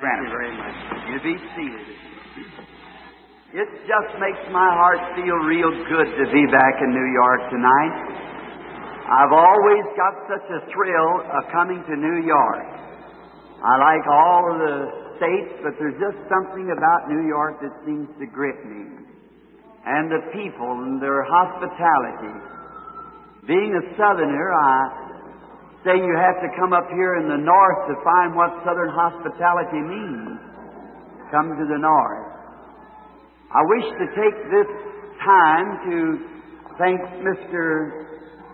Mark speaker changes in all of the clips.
Speaker 1: Thank you very much. You be seated. It just makes my heart feel real good to be back in New York tonight. I've always got such a thrill of coming to New York. I like all of the states, but there's just something about New York that seems to grip me. And the people and their hospitality. Being a Southerner, I say you have to come up here in the north to find what Southern hospitality means. Come to the north. I wish to take this time to thank Mr.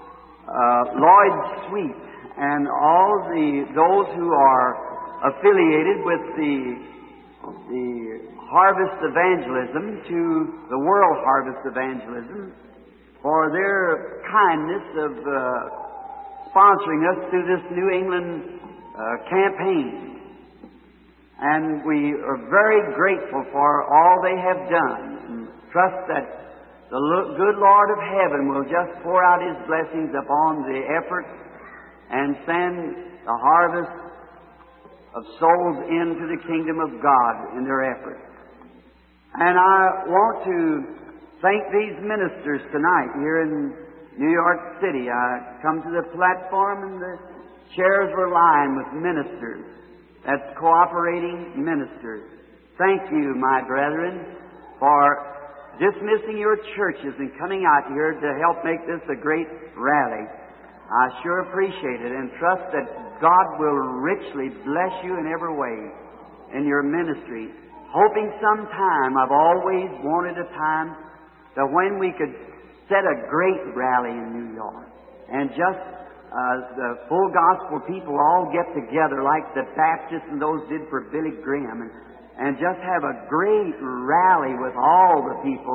Speaker 1: Lloyd Sweet and all those who are affiliated with the Harvest Evangelism to the World Harvest Evangelism for their kindness of sponsoring us through this New England campaign. And we are very grateful for all they have done, and trust that the good Lord of heaven will just pour out His blessings upon the effort and send the harvest of souls into the kingdom of God in their effort. And I want to thank these ministers tonight here in New York City. I come to the platform and the chairs were lined with ministers. That's cooperating ministers. Thank you, my brethren, for dismissing your churches and coming out here to help make this a great rally. I sure appreciate it and trust that God will richly bless you in every way in your ministry. Hoping sometime, I've always wanted a time that when we could set a great rally in New York and just the full gospel people all get together like the Baptists and those did for Billy Graham and just have a great rally with all the people,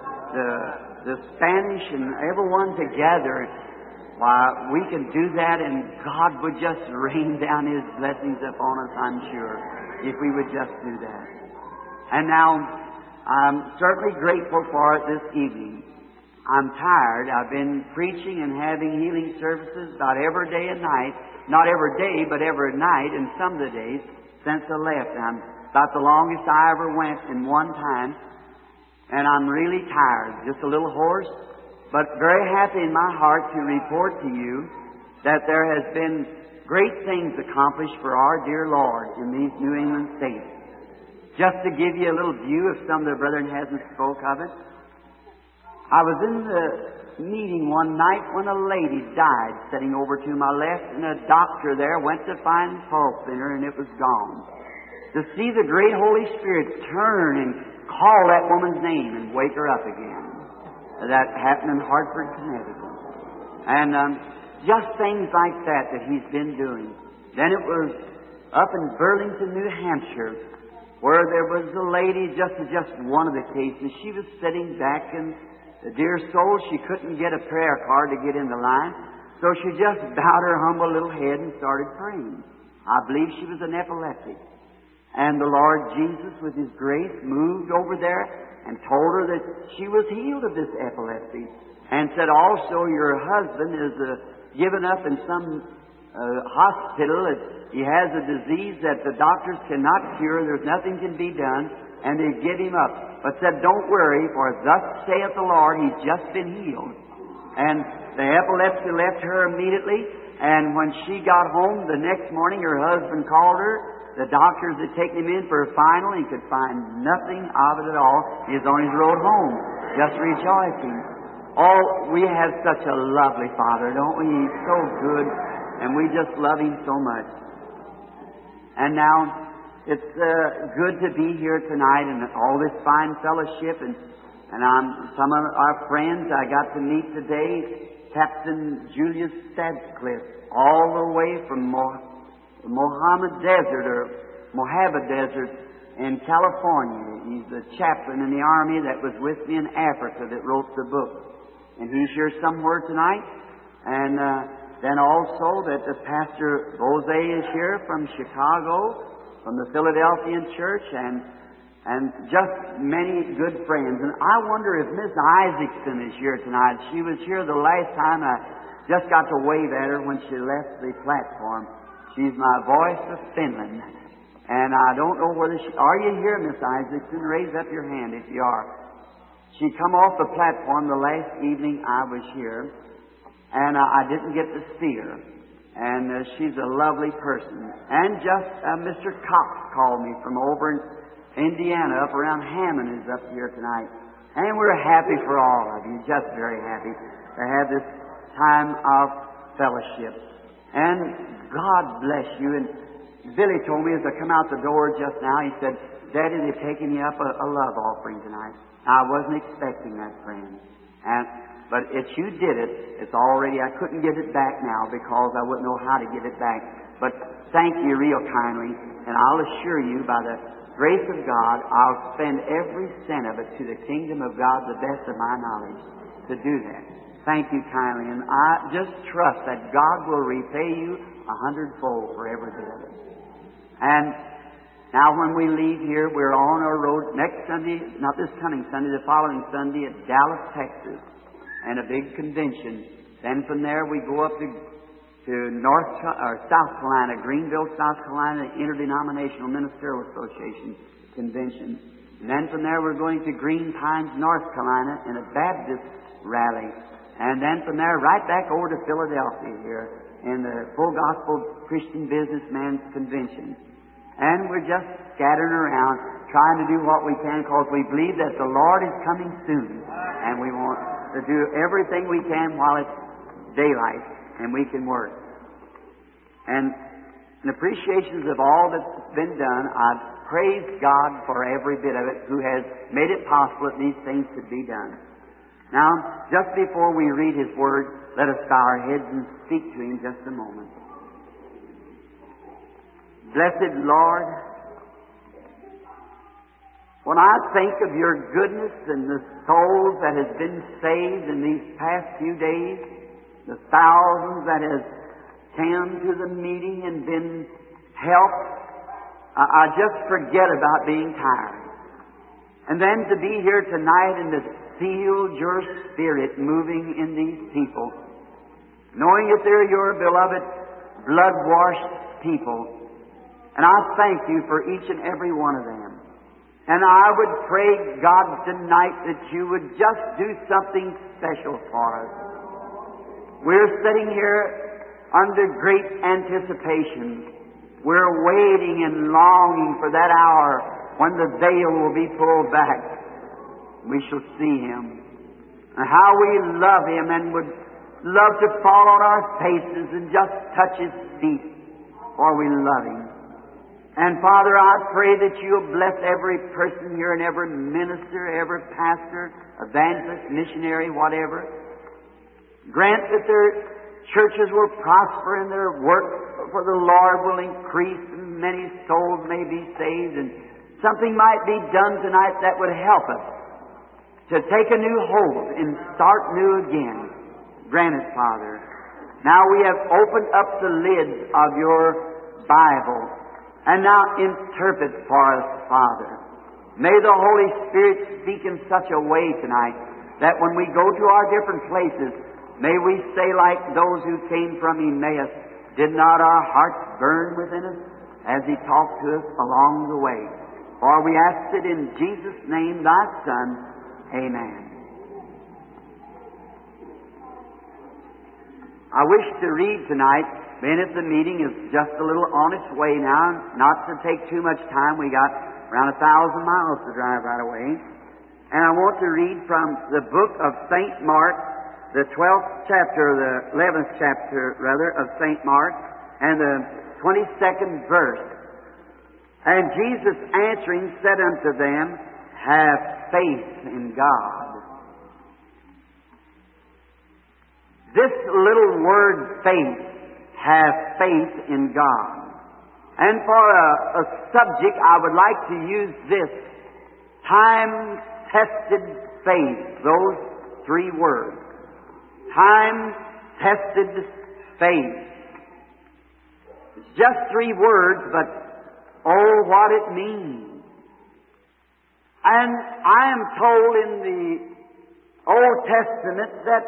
Speaker 1: the Spanish and everyone together. Why, we can do that and God would just rain down His blessings upon us, I'm sure, if we would just do that. And now, I'm certainly grateful for it this evening. I'm tired. I've been preaching and having healing services about every day and night. Not every day, but every night and some of the days since I left. I'm about the longest I ever went in one time. And I'm really tired. Just a little hoarse, but very happy in my heart to report to you that there has been great things accomplished for our dear Lord in these New England states. Just to give you a little view, if some of the brethren hasn't spoke of it. I was in the meeting one night when a lady died sitting over to my left, and a doctor there went to find pulse in her, and it was gone. To see the great Holy Spirit turn and call that woman's name and wake her up again. That happened in Hartford, Connecticut. And just things like that He's been doing. Then it was up in Burlington, New Hampshire, where there was a lady, just one of the cases. She was sitting back, and the dear soul, she couldn't get a prayer card to get in the line, so she just bowed her humble little head and started praying. I believe she was an epileptic. And the Lord Jesus, with His grace, moved over there and told her that she was healed of this epilepsy, and said also your husband is given up in some hospital. He has a disease that the doctors cannot cure. There's nothing can be done, and they give him up. But said, don't worry, for thus saith the Lord, he's just been healed. And the epilepsy left her immediately, and when she got home the next morning, her husband called her. The doctors had taken him in for a final. He could find nothing of it at all. He was on his road home, just rejoicing. Oh, we have such a lovely Father, don't we? He's so good, and we just love Him so much. And now, it's good to be here tonight and all this fine fellowship. And some of our friends I got to meet today, Captain Julius Stadcliffe, all the way from Mojave Desert in California. He's the chaplain in the Army that was with me in Africa that wrote the book. And he's here somewhere tonight. And then also that the Pastor Bose is here from Chicago, from the Philadelphian Church, and just many good friends. And I wonder if Miss Isaacson is here tonight. She was here the last time. I just got to wave at her when she left the platform. She's my voice of Finland. And I don't know whether she... Are you here, Miss Isaacson? Raise up your hand if you are. She come off the platform the last evening I was here, and I didn't get to see her. And she's a lovely person. And just Mr. Cox called me from over in Indiana, up around Hammond, is up here tonight. And we're happy for all of you, just very happy to have this time of fellowship. And God bless you. And Billy told me as I come out the door just now, he said, Daddy, they've taken you up a love offering tonight. I wasn't expecting that, friend. But if you did it, it's already, I couldn't give it back now because I wouldn't know how to give it back. But thank you real kindly, and I'll assure you by the grace of God, I'll spend every cent of it to the kingdom of God, the best of my knowledge, to do that. Thank you kindly, and I just trust that God will repay you 100-fold for every bit of it. And now when we leave here, we're on our road next Sunday, not this coming Sunday, the following Sunday at Dallas, Texas, and a big convention. Then from there we go up to South Carolina, Greenville, South Carolina, Interdenominational Ministerial Association convention. And then from there we're going to Green Pines, North Carolina, in a Baptist rally. And then from there right back over to Philadelphia here in the Full Gospel Christian Businessman's Convention. And we're just scattering around, trying to do what we can because we believe that the Lord is coming soon. And we want to do everything we can while it's daylight and we can work. And in appreciations of all that's been done, I praise God for every bit of it who has made it possible that these things could be done. Now, just before we read His Word, let us bow our heads and speak to Him just a moment. Blessed Lord, when I think of Your goodness and the souls that has been saved in these past few days, the thousands that has come to the meeting and been helped, I just forget about being tired. And then to be here tonight and to feel Your Spirit moving in these people, knowing that they're Your beloved, blood-washed people. And I thank You for each and every one of them. And I would pray, God, tonight that You would just do something special for us. We're sitting here under great anticipation. We're waiting and longing for that hour when the veil will be pulled back. We shall see Him. And how we love Him and would love to fall on our faces and just touch His feet, for we love Him. And Father, I pray that You'll bless every person here and every minister, every pastor, evangelist, missionary, whatever. Grant that their churches will prosper and their work for the Lord will increase and many souls may be saved, and something might be done tonight that would help us to take a new hold and start new again. Grant it, Father. Now we have opened up the lids of Your Bible. And now interpret for us, Father. May the Holy Spirit speak in such a way tonight that when we go to our different places, may we say like those who came from Emmaus, did not our hearts burn within us as He talked to us along the way? For we ask it in Jesus' name, Thy Son. Amen. I wish to read tonight, being at the meeting is just a little on its way now, not to take too much time. We got around 1,000 miles to drive right away. And I want to read from the book of St. Mark, the 12th chapter, the 11th chapter, rather, of St. Mark, and the 22nd verse. And Jesus answering said unto them, have faith in God. This little word faith, have faith in God. And for a subject, I would like to use this, time-tested faith, those three words. Time-tested faith. It's just three words, but oh, what it means. And I am told in the Old Testament that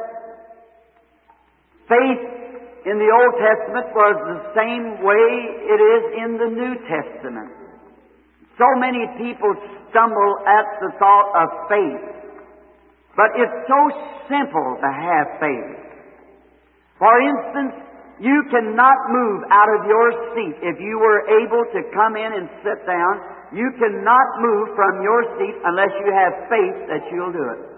Speaker 1: faith in the Old Testament was the same way it is in the New Testament. So many people stumble at the thought of faith. But it's so simple to have faith. For instance, you cannot move out of your seat. If you were able to come in and sit down, you cannot move from your seat unless you have faith that you'll do it.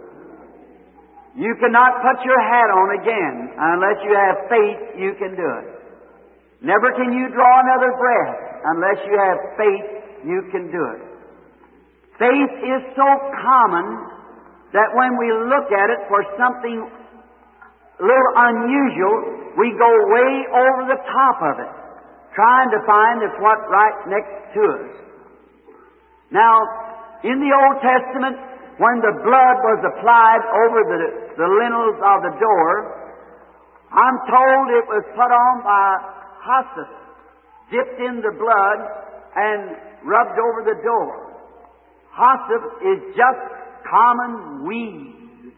Speaker 1: You cannot put your hat on again unless you have faith you can do it. Never can you draw another breath unless you have faith you can do it. Faith is so common that when we look at it for something a little unusual, we go way over the top of it, trying to find it's what's right next to us. Now, in the Old Testament, when the blood was applied over the lintels of the door, I'm told it was put on by hyssop, dipped in the blood and rubbed over the door. Hyssop is just common weed.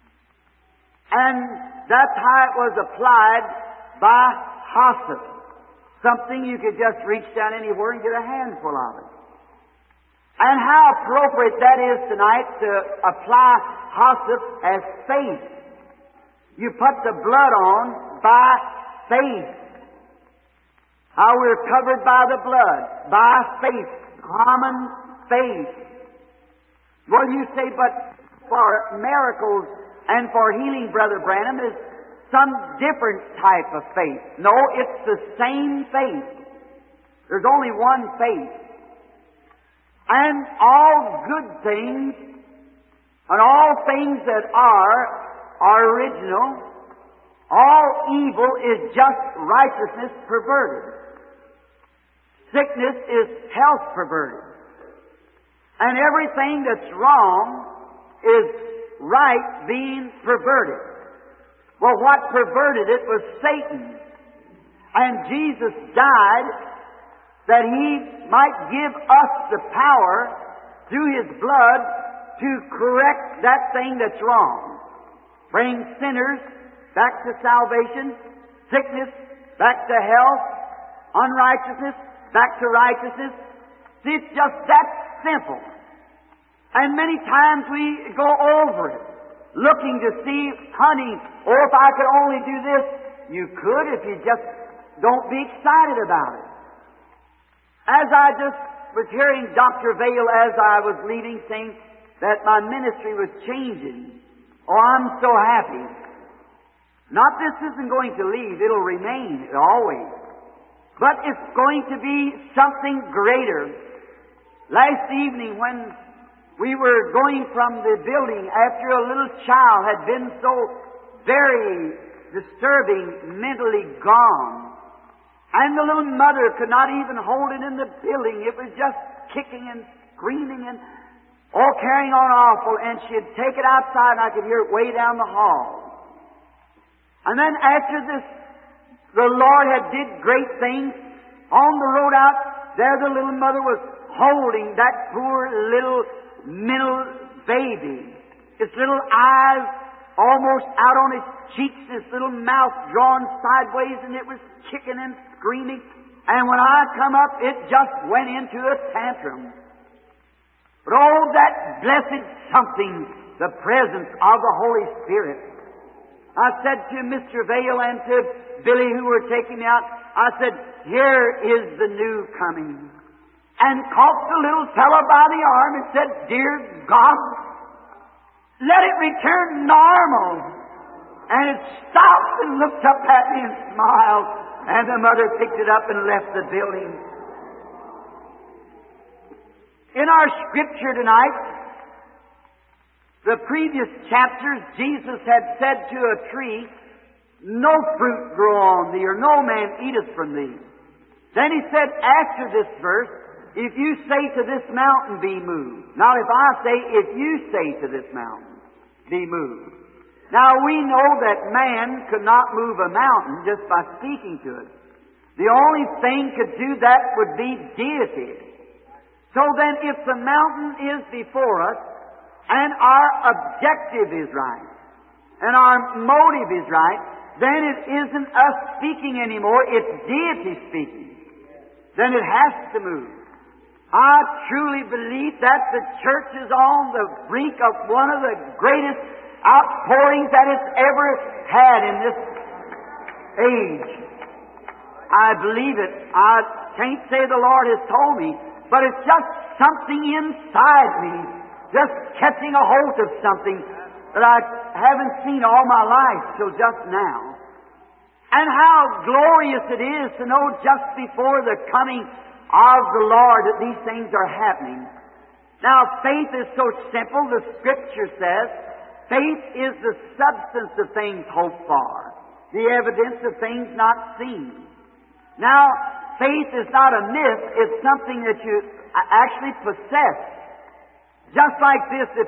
Speaker 1: And that's how it was applied by hyssop. Something you could just reach down anywhere and get a handful of it. And how appropriate that is tonight to apply hyssop as faith. You put the blood on by faith. How we're covered by the blood, by faith, common faith. Well, you say, but for miracles and for healing, Brother Branham, is some different type of faith. No, it's the same faith. There's only one faith. And all good things and all things that are original. All evil is just righteousness perverted. Sickness is health perverted. And everything that's wrong is right being perverted. Well, what perverted it was Satan. And Jesus died that He might give us the power through His blood to correct that thing that's wrong. Bring sinners back to salvation, sickness back to health, unrighteousness back to righteousness. See, it's just that simple. And many times we go over it, looking to see, honey, or if I could only do this. You could if you just don't be excited about it. As I just was hearing Dr. Vail as I was leaving saying that my ministry was changing. Oh, I'm so happy. Not this isn't going to leave, it'll remain always. But it's going to be something greater. Last evening when we were going from the building after a little child had been so very disturbing, mentally gone. And the little mother could not even hold it in the building. It was just kicking and screaming and all carrying on awful. And she'd take it outside and I could hear it way down the hall. And then after this, the Lord had did great things. On the road out, there the little mother was holding that poor little middle baby. His little eyes almost out on his cheeks, his little mouth drawn sideways, and it was kicking and screaming. And when I come up, it just went into a tantrum. But oh, that blessed something, the presence of the Holy Spirit. I said to Mr. Vail and to Billy who were taking me out, I said, here is the new coming. And caught the little fellow by the arm and said, dear God, let it return normal. And it stopped and looked up at me and smiled. And the mother picked it up and left the building. In our scripture tonight, the previous chapters, Jesus had said to a tree, no fruit grow on thee, or no man eateth from thee. Then He said after this verse, if you say to this mountain, be moved. Now if I say, if you say to this mountain, be moved. Now we know that man could not move a mountain just by speaking to it. The only thing could do that would be deity. So then if the mountain is before us, and our objective is right, and our motive is right, then it isn't us speaking anymore, it's deity speaking. Then it has to move. I truly believe that the church is on the brink of one of the greatest outpourings that it's ever had in this age. I believe it. I can't say the Lord has told me, but it's just something inside me, just catching a hold of something that I haven't seen all my life till just now. And how glorious it is to know just before the coming of the Lord that these things are happening. Now, faith is so simple. The Scripture says, faith is the substance of things hoped for, the evidence of things not seen. Now, faith is not a myth. It's something that you actually possess. Just like this, if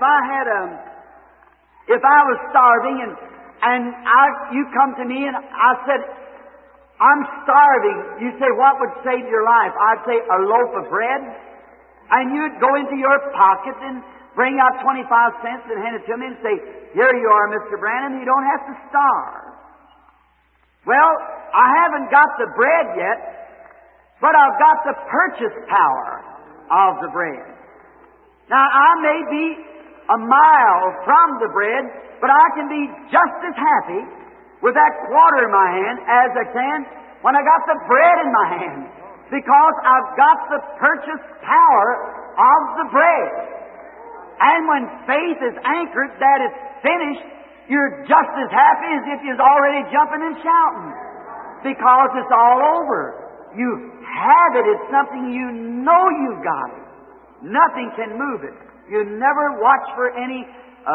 Speaker 1: I was starving and you come to me and I said, I'm starving. You say, what would save your life? I'd say, a loaf of bread. And you'd go into your pocket and bring out 25 cents and hand it to me and say, here you are, Mr. Branham. You don't have to starve. Well, I haven't got the bread yet, but I've got the purchase power of the bread. Now, I may be a mile from the bread, but I can be just as happy with that quarter in my hand as I can when I got the bread in my hand, because I've got the purchase power of the bread. And when faith is anchored that it's finished, you're just as happy as if you're already jumping and shouting, because it's all over. You have it. It's something you know you've got it. Nothing can move it. You never watch for any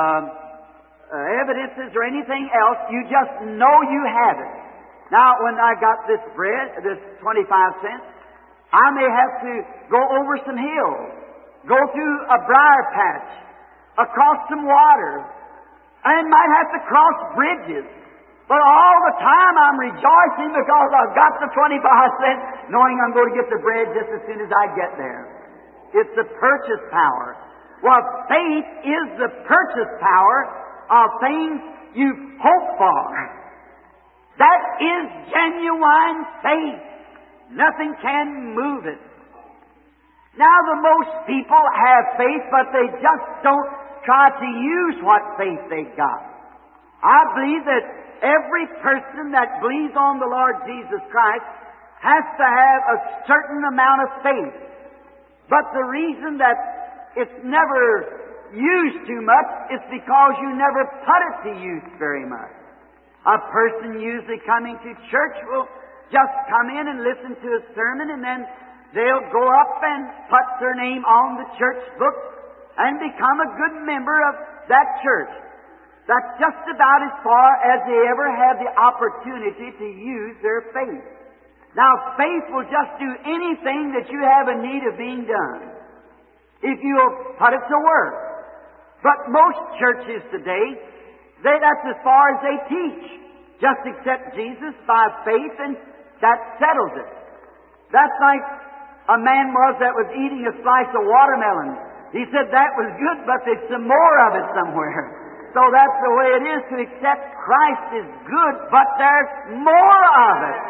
Speaker 1: evidences or anything else. You just know you have it. Now, when I got this bread, this 25 cents, I may have to go over some hills, go through a briar patch, across some water, and might have to cross bridges. But all the time I'm rejoicing because I've got the 25 cents, knowing I'm going to get the bread just as soon as I get there. It's the purchase power. Well, faith is the purchase power of things you hope for. That is genuine faith. Nothing can move it. Now, the most people have faith, but they just don't try to use what faith they've got. I believe that every person that believes on the Lord Jesus Christ has to have a certain amount of faith. But the reason that it's never used too much is because you never put it to use very much. A person usually coming to church will just come in and listen to a sermon, and then they'll go up and put their name on the church book and become a good member of that church. That's just about as far as they ever have the opportunity to use their faith. Now, faith will just do anything that you have a need of being done, if you'll put it to work. But most churches today, that's as far as they teach. Just accept Jesus by faith, and that settles it. That's like a man that was eating a slice of watermelon. He said that was good, but there's some more of it somewhere. So that's the way it is. To accept Christ is good, but there's more of it.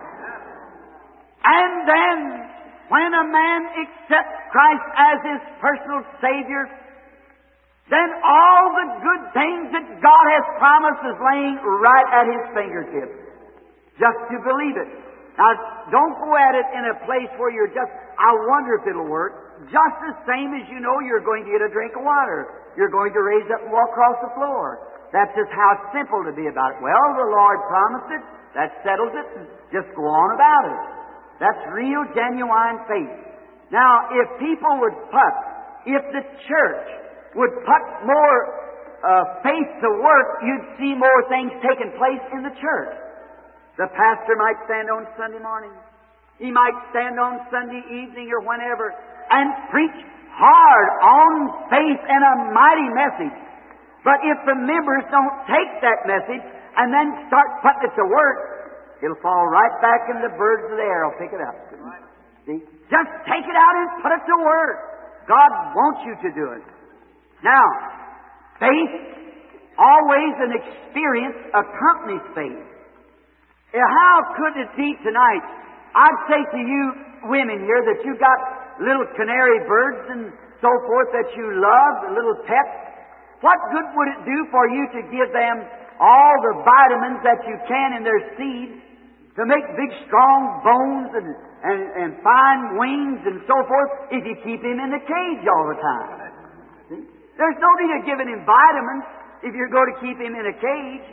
Speaker 1: And then, when a man accepts Christ as his personal Savior, then all the good things that God has promised is laying right at his fingertips. Just to believe it. Now, don't go at it in a place where you're just, I wonder if it'll work. Just the same as you know you're going to get a drink of water. You're going to raise up and walk across the floor. That's just how simple to be about it. Well, the Lord promised it. That settles it. Just go on about it. That's real, genuine faith. Now, if the church would put more faith to work, you'd see more things taking place in the church. The pastor might stand on Sunday morning. He might stand on Sunday evening or whenever and preach hard on faith and a mighty message. But if the members don't take that message and then start putting it to work, it'll fall right back in the birds of the air. Will pick it up. See? Just take it out and put it to work. God wants you to do it. Now, faith, always an experience accompanies faith. How could it be tonight? I'd say to you women here that you've got little canary birds and so forth that you love, the little pets. What good would it do for you to give them all the vitamins that you can in their seed to make big, strong bones and fine wings and so forth if you keep him in the cage all the time? See? There's no need of giving him vitamins if you're going to keep him in a cage.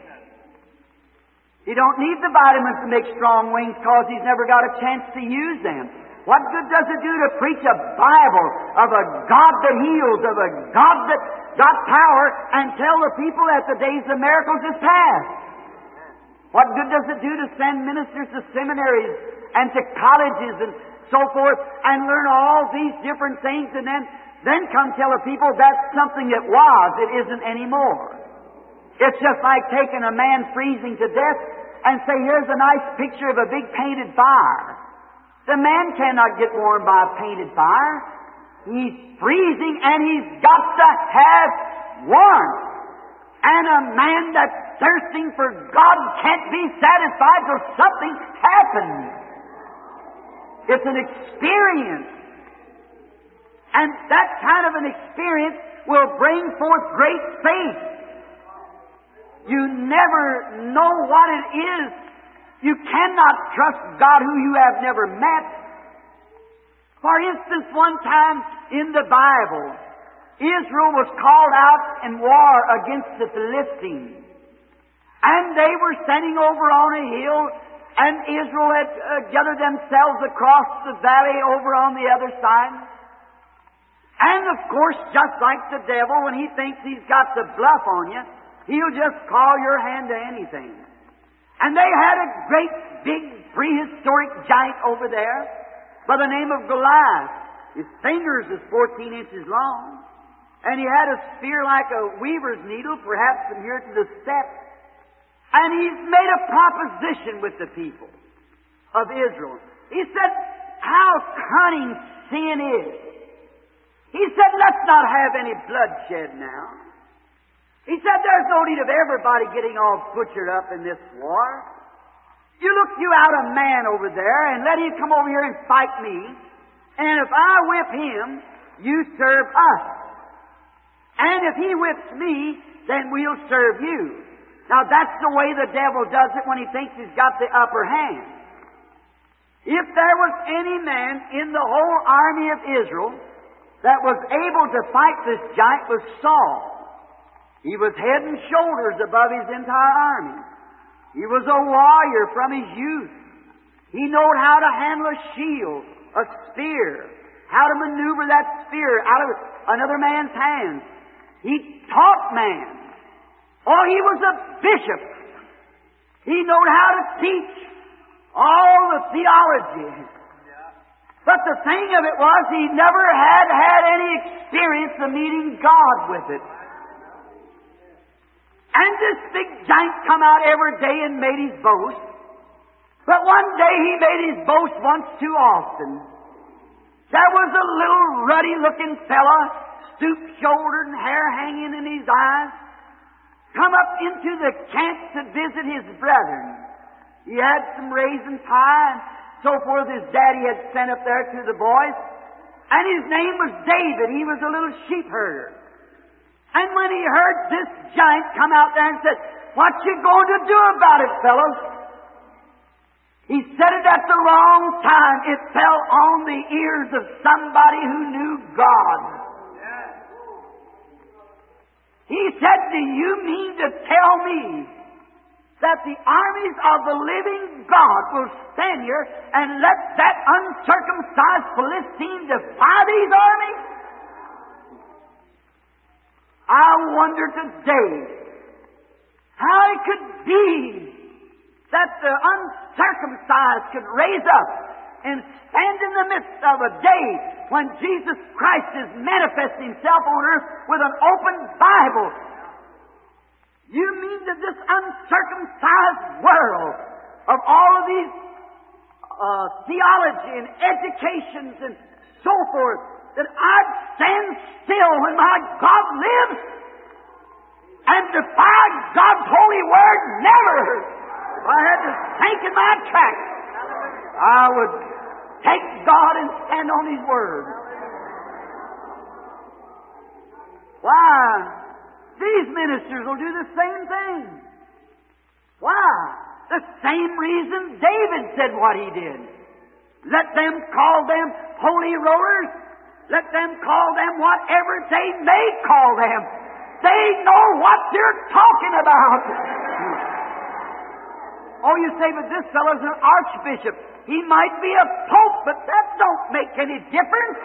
Speaker 1: You don't need the vitamins to make strong wings because he's never got a chance to use them. What good does it do to preach a Bible of a God that heals, of a God that got power, and tell the people that the days of miracles is past? What good does it do to send ministers to seminaries and to colleges and so forth and learn all these different things and then come tell the people that's something that was, it isn't anymore? It's just like taking a man freezing to death and say, here's a nice picture of a big painted fire. The man cannot get warm by a painted fire. He's freezing and he's got to have warmth. And a man that's thirsting for God can't be satisfied till something happens. It's an experience. And that kind of an experience will bring forth great faith. You never know what it is. You cannot trust God who you have never met. For instance, one time in the Bible, Israel was called out in war against the Philistines. And they were standing over on a hill, and Israel had gathered themselves across the valley over on the other side. And of course, just like the devil, when he thinks he's got the bluff on you, he'll just call your hand to anything. And they had a great, big, prehistoric giant over there by the name of Goliath. His fingers was 14 inches long. And he had a spear like a weaver's needle, perhaps from here to the step. And he's made a proposition with the people of Israel. He said, how cunning sin is. He said, let's not have any bloodshed now. He said, there's no need of everybody getting all butchered up in this war. You look you out a man over there and let him come over here and fight me. And if I whip him, you serve us. And if he whips me, then we'll serve you. Now that's the way the devil does it when he thinks he's got the upper hand. If there was any man in the whole army of Israel that was able to fight this giant was Saul. He was head and shoulders above his entire army. He was a warrior from his youth. He knew how to handle a shield, a spear, how to maneuver that spear out of another man's hands. He taught man. Oh, he was a bishop. He knew how to teach all the theology. But the thing of it was, he never had any experience of meeting God with it. And this big giant come out every day and made his boast. But one day he made his boast once too often. There was a little ruddy-looking fella, stoop-shouldered and hair hanging in his eyes, come up into the camp to visit his brethren. He had some raisin pie and so forth his daddy had sent up there to the boys. And his name was David. He was a little sheep herder. And when he heard this giant come out there and said, what you going to do about it, fellows? He said it at the wrong time. It fell on the ears of somebody who knew God. He said, do you mean to tell me that the armies of the living God will stand here and let that uncircumcised Philistine defy these armies? I wonder today how it could be that the uncircumcised could raise up and stand in the midst of a day when Jesus Christ is manifesting Himself on earth with an open Bible. You mean that this uncircumcised world of all of these theology and educations and so forth, that I'd stand still when my God lives and defy God's holy word? Never! If I had to sink in my tracks, I would take God and stand on His Word. Why? These ministers will do the same thing. Why? The same reason David said what he did. Let them call them holy rollers. Let them call them whatever they may call them. They know what they're talking about. Oh, you say, but this fellow's an archbishop. He might be a pope, but that don't make any difference.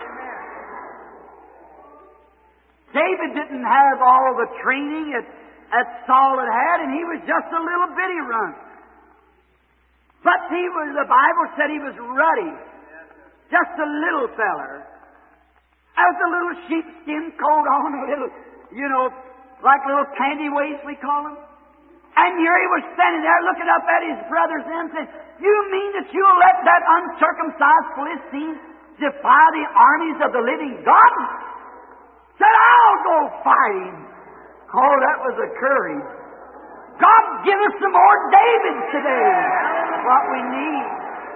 Speaker 1: David didn't have all the training that Saul had, and he was just a little bitty runt. But the Bible said he was ruddy. Just a little feller. Has a little sheepskin coat on, a little, like little candy waist we call them. And here he was standing there looking up at his brothers and saying, you mean that you'll let that uncircumcised Philistine defy the armies of the living God? Said, I'll go fight him. Oh, that was a courage. God, give us some more Davids today. What we need.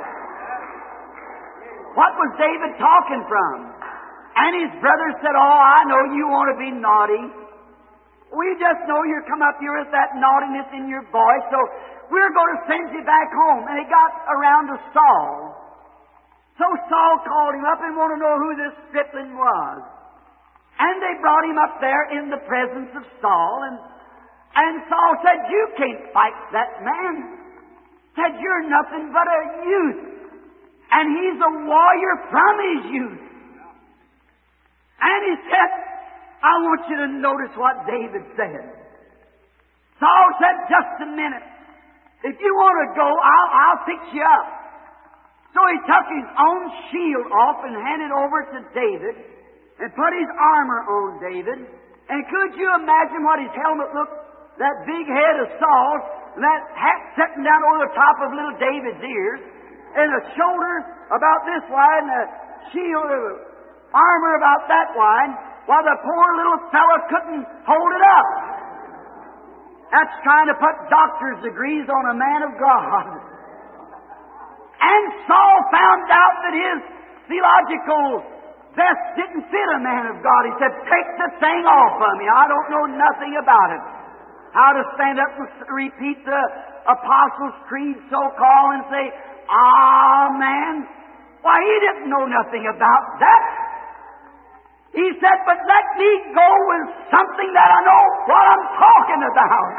Speaker 1: What was David talking from? And his brothers said, oh, I know you want to be naughty. We just know you're come up here with that naughtiness in your voice, so we're going to send you back home. And it got around to Saul. So Saul called him up and wanted to know who this stripling was. And they brought him up there in the presence of Saul, and Saul said, you can't fight that man. Said, you're nothing but a youth. And he's a warrior from his youth. And he said, I want you to notice what David said. Saul said, just a minute. If you want to go, I'll fix you up. So he took his own shield off and handed over to David and put his armor on David. And could you imagine what his helmet looked? That big head of Saul's, and that hat sitting down over the top of little David's ears, and a shoulder about this wide, and a shield of armor about that wide, while the poor little fellow couldn't hold it up. That's trying to put doctor's degrees on a man of God. And Saul found out that his theological vest didn't fit a man of God. He said, take the thing off of me. I don't know nothing about it. How to stand up and repeat the Apostles' Creed, so-called, and say, Amen. Why, he didn't know nothing about that. He said, but let me go with something that I know what I'm talking about.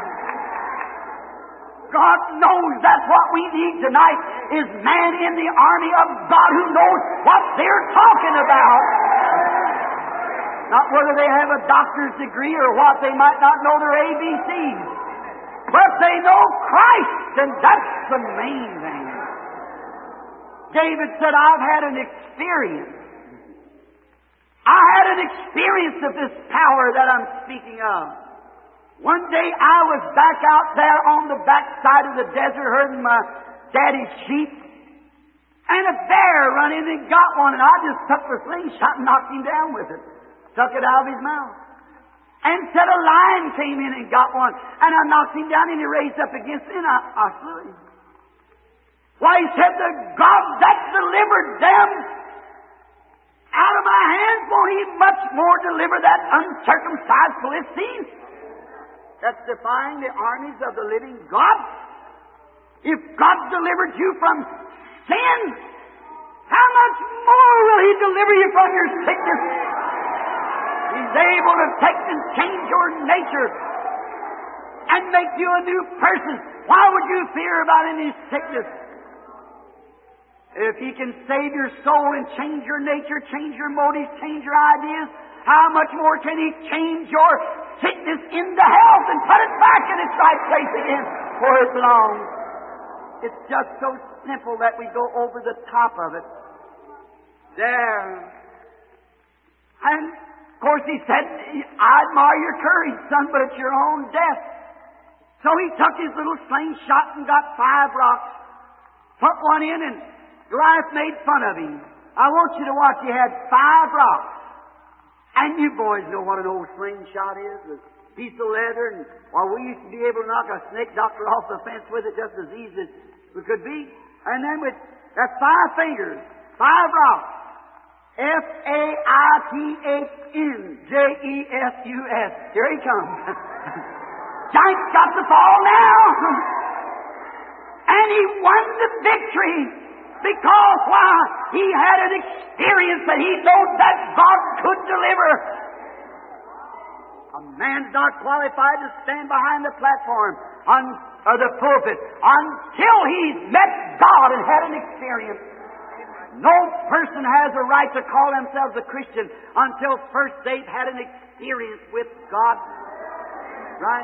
Speaker 1: God knows that's what we need tonight, is man in the army of God who knows what they're talking about. Not whether they have a doctor's degree or what, they might not know their ABCs. But they know Christ, and that's the main thing. David said, I've had an experience. I had an experience of this power that I'm speaking of. One day I was back out there on the backside of the desert herding my daddy's sheep, and a bear run in and got one, and I just took the slingshot and knocked him down with it. Took it out of his mouth. And said a lion came in and got one, and I knocked him down, and he raised up against me, and I slew him. Why, he said, the God that delivered them out of my hands, won't He much more deliver that uncircumcised Philistine that's defying the armies of the living God? If God delivered you from sin, how much more will He deliver you from your sickness? He's able to take and change your nature and make you a new person. Why would you fear about any sickness? If He can save your soul and change your nature, change your motives, change your ideas, how much more can He change your sickness into health and put it back in its right place again where it belongs? It's just so simple that we go over the top of it. There. And, of course, he said, I admire your courage, son, but it's your own death. So he took his little slingshot and got 5 rocks, put one in, and Goliath made fun of him. I want you to watch. He had 5 rocks. And you boys know what an old slingshot is. A piece of leather. And we used to be able to knock a snake doctor off the fence with it just as easy as we could be. And then with that 5 fingers, 5 rocks. Faithn-Jesus. Here he comes. Giant's got to fall now. And he won the victory because why? He had an experience that he knows that God could deliver. A man's not qualified to stand behind the platform or the pulpit until he's met God and had an experience. No person has a right to call themselves a Christian until first they've had an experience with God. Right?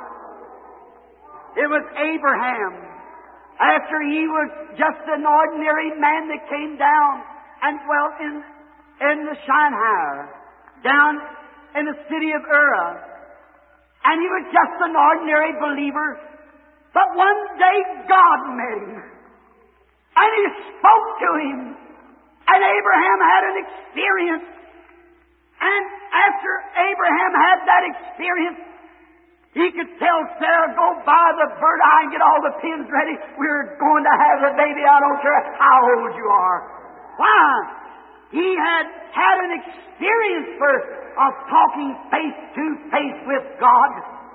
Speaker 1: It was Abraham. After he was just an ordinary man that came down and dwelt in the Shinar, down in the city of Ur. And he was just an ordinary believer. But one day God met him. And he spoke to him. And Abraham had an experience. And after Abraham had that experience, he could tell Sarah, go buy the bird eye and get all the pins ready. We're going to have the baby. I don't care how old you are. Why? He had an experience first of talking face to face with God.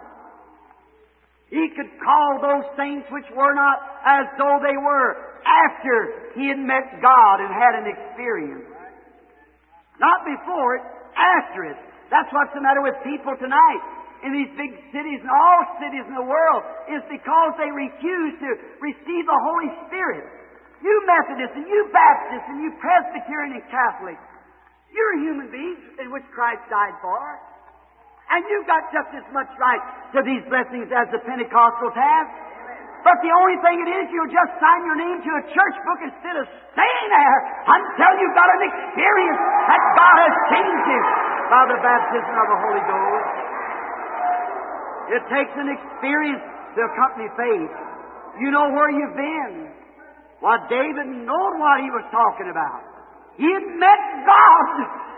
Speaker 1: He could call those things which were not as though they were after he had met God and had an experience. Not before it, after it. That's what's the matter with people tonight in these big cities and all cities in the world, is because they refuse to receive the Holy Spirit. You Methodists and you Baptists and you Presbyterian and Catholics, you're human beings in which Christ died for. And you've got just as much right to these blessings as the Pentecostals have. But the only thing it is, you'll just sign your name to a church book instead of staying there until you've got an experience that God has changed you by the baptism of the Holy Ghost. It takes an experience to accompany faith. You know where you've been. Well, David knew what he was talking about. He had met God.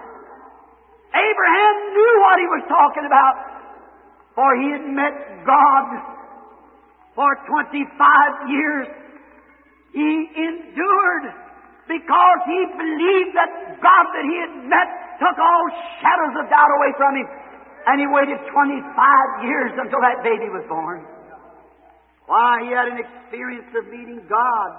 Speaker 1: Abraham knew what he was talking about, for he had met God for 25 years. He endured because he believed that God that he had met took all shadows of doubt away from him. And he waited 25 years until that baby was born. Why, he had an experience of meeting God.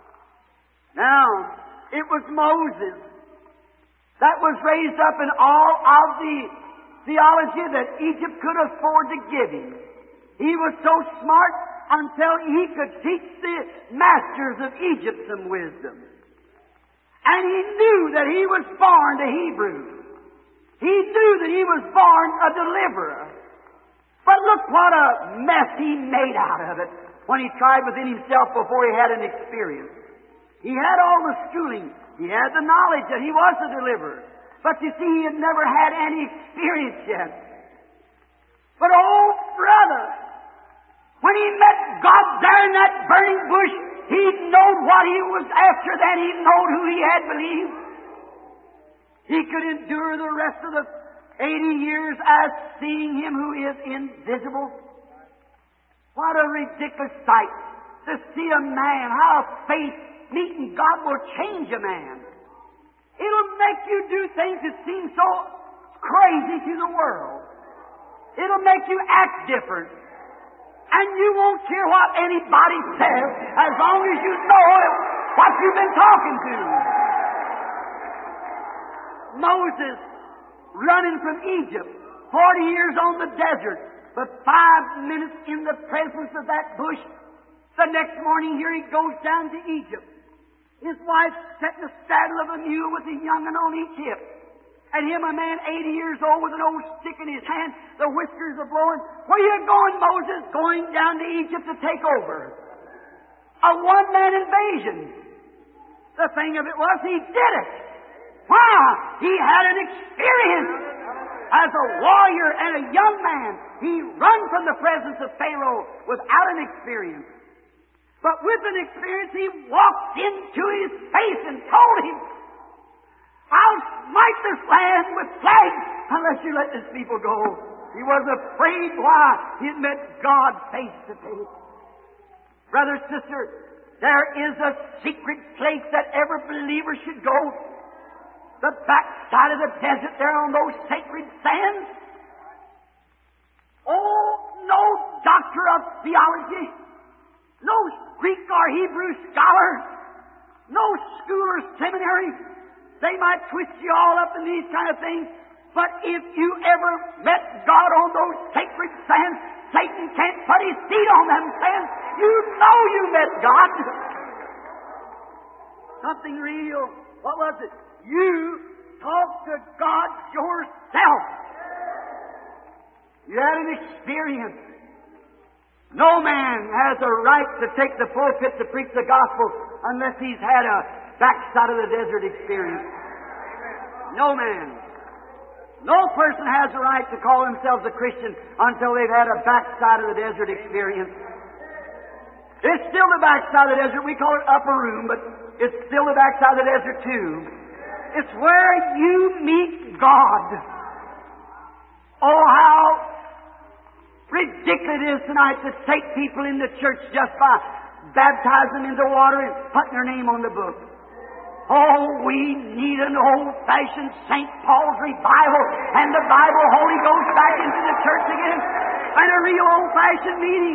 Speaker 1: Now, it was Moses that was raised up in all of the theology that Egypt could afford to give him. He was so smart until he could teach the masters of Egypt some wisdom. And he knew that he was born to Hebrews. He knew that he was born a deliverer. But look what a mess he made out of it when he tried within himself before he had an experience. He had all the schooling. He had the knowledge that he was a deliverer. But you see, he had never had any experience yet. But oh, brother, when he met God there in that burning bush, he knowed what he was after that. He knowed who he had believed. He could endure the rest of the 80 years as seeing Him who is invisible. What a ridiculous sight to see a man, how faith meeting God will change a man. It'll make you do things that seem so crazy to the world. It'll make you act different. And you won't care what anybody says as long as you know what you've been talking to. Moses running from Egypt, 40 years on the desert, but 5 minutes in the presence of that bush. The next morning, here he goes down to Egypt. His wife sat in the saddle of a mule with a young'un on each hip. And him, a man 80 years old with an old stick in his hand, the whiskers are blowing. Where you going, Moses? Going down to Egypt to take over. A one-man invasion. The thing of it was, he did it. Why? He had an experience. As a warrior and a young man, he run from the presence of Pharaoh without an experience. But with an experience, he walked into his face and told him, I'll smite this land with plagues unless you let this people go. He was afraid. Why? He had met God face to face. Brother, sister, There is a secret place that every believer should go. The backside of the desert there on those sacred sands. Oh, no doctor of theology, no Greek or Hebrew scholar, no school or seminary. They might twist you all up in these kind of things, but if you ever met God on those sacred sands, Satan can't put his feet on them sands. You know you met God. Something real. What was it? You talked to God yourself. You had an experience. No man has a right to take the pulpit to preach the gospel unless he's had a backside of the desert experience. No man. No person has a right to call themselves a Christian until they've had a backside of the desert experience. It's still the backside of the desert. We call it upper room, but it's still the backside of the desert too. It's where you meet God. Oh, how ridiculous it is tonight to take people in the church just by baptizing them into water and putting their name on the book. Oh, we need an old-fashioned St. Paul's revival and the Bible Holy Ghost back into the church again and a real old-fashioned meeting.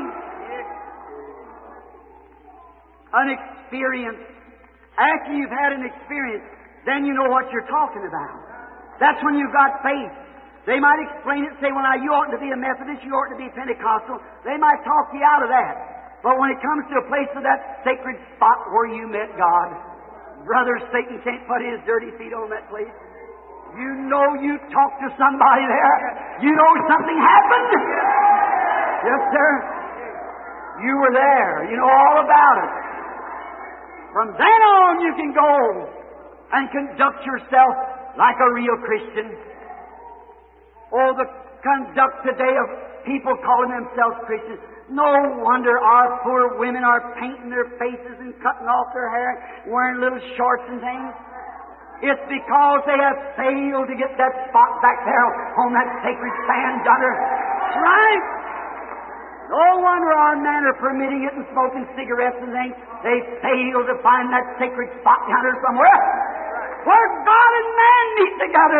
Speaker 1: An experience. After you've had an experience, then you know what you're talking about. That's when you've got faith. They might explain it and say, well, now, you ought to be a Methodist, you ought to be Pentecostal. They might talk you out of that. But when it comes to a place of that sacred spot where you met God, brother, Satan can't put his dirty feet on that place. You know you talked to somebody there. You know something happened. Yes, sir. You were there. You know all about it. From then on, you can go and conduct yourself like a real Christian. Oh, the conduct today of people calling themselves Christians. No wonder our poor women are painting their faces and cutting off their hair, wearing little shorts and things. It's because they have failed to get that spot back there on that sacred sand yonder. That's right. No wonder our men are permitting it and smoking cigarettes and things. They fail to find that sacred spot yonder somewhere where God and man meet together.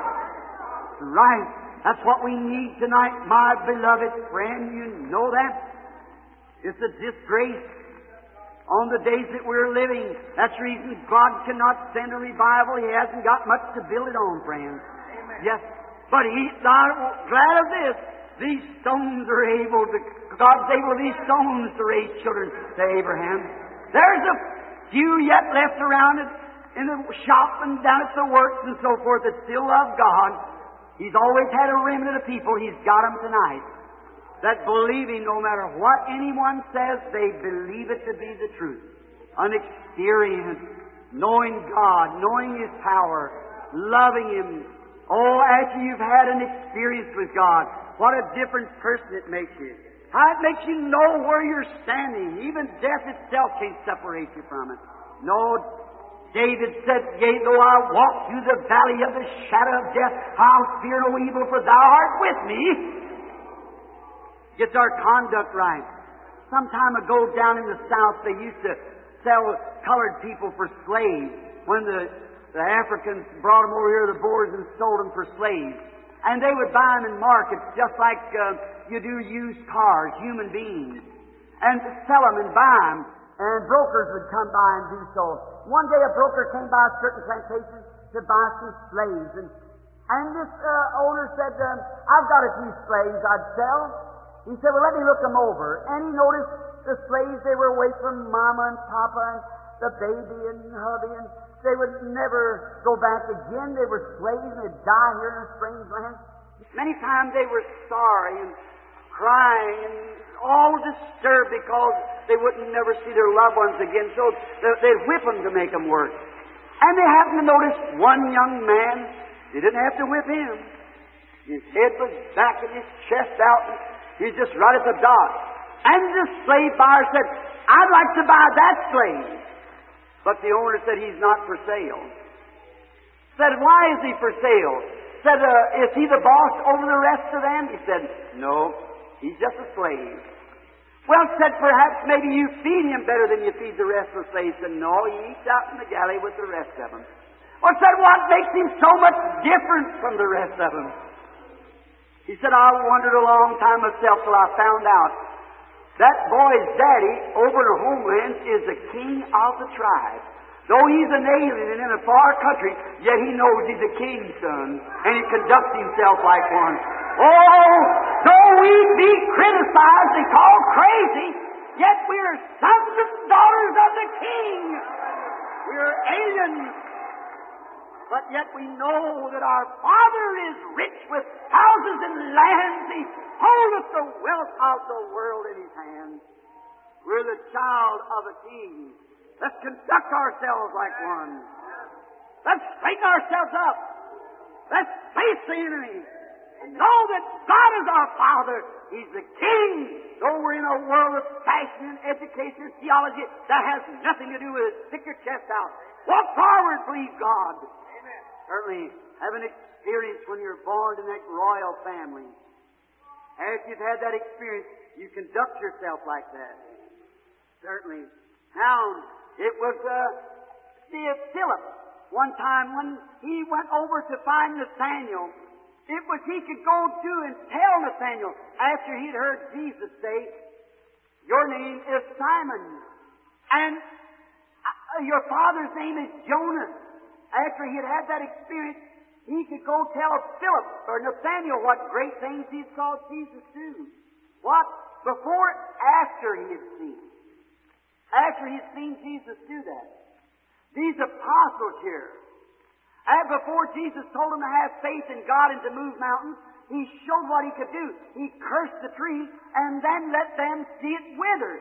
Speaker 1: Right. That's what we need tonight, my beloved friend. You know that? It's a disgrace on the days that we're living. That's the reason God cannot send a revival. He hasn't got much to build it on, friends. Amen. Yes. But He's glad of this. These stones are able to, God's able these stones to raise children to Abraham. There's a few yet left around it in the shop and down at the works and so forth that still love God. He's always had a remnant of people. He's got them tonight that believing no matter what anyone says, they believe it to be the truth. An experience, knowing God, knowing His power, loving Him. Oh, after you've had an experience with God, what a different person it makes you. How it makes you know where you're standing. Even death itself can't separate you from it. No, David said, yea, though I walk through the valley of the shadow of death, I'll fear no evil, for Thou art with me. Gets our conduct right. Some time ago down in the South, they used to sell colored people for slaves. When the Africans brought them over here, the Boers, and sold them for slaves. And they would buy them in markets just like you do used cars, human beings. And sell them and buy them. And brokers would come by and do so. One day a broker came by a certain plantation to buy some slaves. And this owner said, I've got a few slaves I'd sell. He said, well, let me look them over. And he noticed the slaves, they were away from Mama and Papa and the baby and hubby, and they would never go back again. They were slaves and they'd die here in a strange land. Many times they were sorry and crying and all disturbed because they wouldn't never see their loved ones again. So they'd whip them to make them work. And they happened to notice one young man. They didn't have to whip him. His head was back and his chest out. And he's just right at the dot. And the slave buyer said, I'd like to buy that slave. But the owner said, he's not for sale. Said, why is he for sale? Said, is he the boss over the rest of them? He said, no. He's just a slave. Well, said, perhaps maybe you feed him better than you feed the rest of the slaves. Said, no, he eats out in the galley with the rest of them. Well, said, what makes him so much different from the rest of them? He said, I wondered a long time myself till I found out that boy's daddy over in the homelands is the king of the tribe. Though he's an alien in a far country, yet he knows he's a king's son, and he conducts himself like one. Oh, though we be criticized and called crazy, yet we're sons and daughters of the King. We're aliens, but yet we know that our Father is rich with houses and lands. He holdeth the wealth of the world in His hands. We're the child of a King. Let's conduct ourselves like one. Let's straighten ourselves up. Let's face the enemy. And know that God is our Father. He's the King. Though we're in a world of fashion and education and theology, that has nothing to do with it. Stick your chest out. Walk forward, believe God. Amen. Certainly, have an experience when you're born in that royal family. After you've had that experience, you conduct yourself like that. Certainly. Now, it was Philip. One time when he went over to find Nathanael, it was he could go to and tell Nathanael after he'd heard Jesus say, your name is Simon, and your father's name is Jonas. After he had had that experience, he could go tell Philip or Nathanael what great things he saw Jesus do. What? Before, after he had seen. After he'd seen Jesus do that. These apostles here, and before Jesus told them to have faith in God and to move mountains, He showed what He could do. He cursed the tree and then let them see it withered.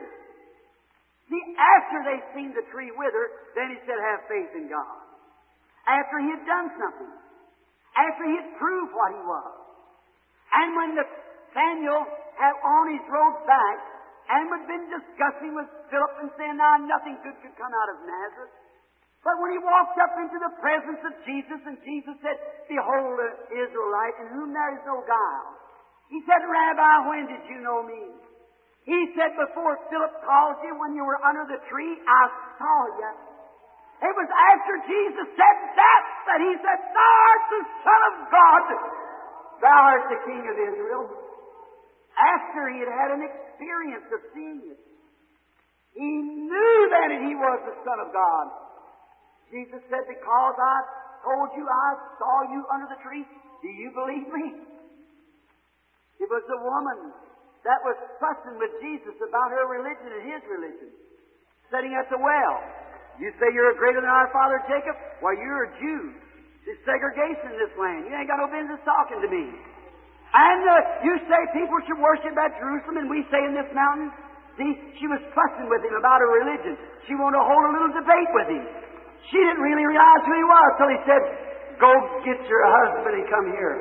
Speaker 1: See, after they'd seen the tree wither, then He said, have faith in God. After He had done something. After He had proved what He was. And when Nathanael had on his road back, and had been discussing with Philip and saying, now nothing good could come out of Nazareth. But when he walked up into the presence of Jesus, and Jesus said, behold, an Israelite in whom there is no guile. He said, Rabbi, when did you know me? He said, before Philip called you, when you were under the tree, I saw you. It was after Jesus said that he said, thou art the Son of God. Thou art the King of Israel. After he had had an experience of seeing it. He knew then that He was the Son of God. Jesus said, because I told you I saw you under the tree, do you believe me? It was the woman that was fussing with Jesus about her religion and his religion, sitting at the well. You say you're greater than our father Jacob? Well, you're a Jew. There's segregation in this land. You ain't got no business talking to me. And you say people should worship at Jerusalem, and we say in this mountain. See, she was fussing with him about her religion. She wanted to hold a little debate with him. She didn't really realize who he was till he said, go get your husband and come here.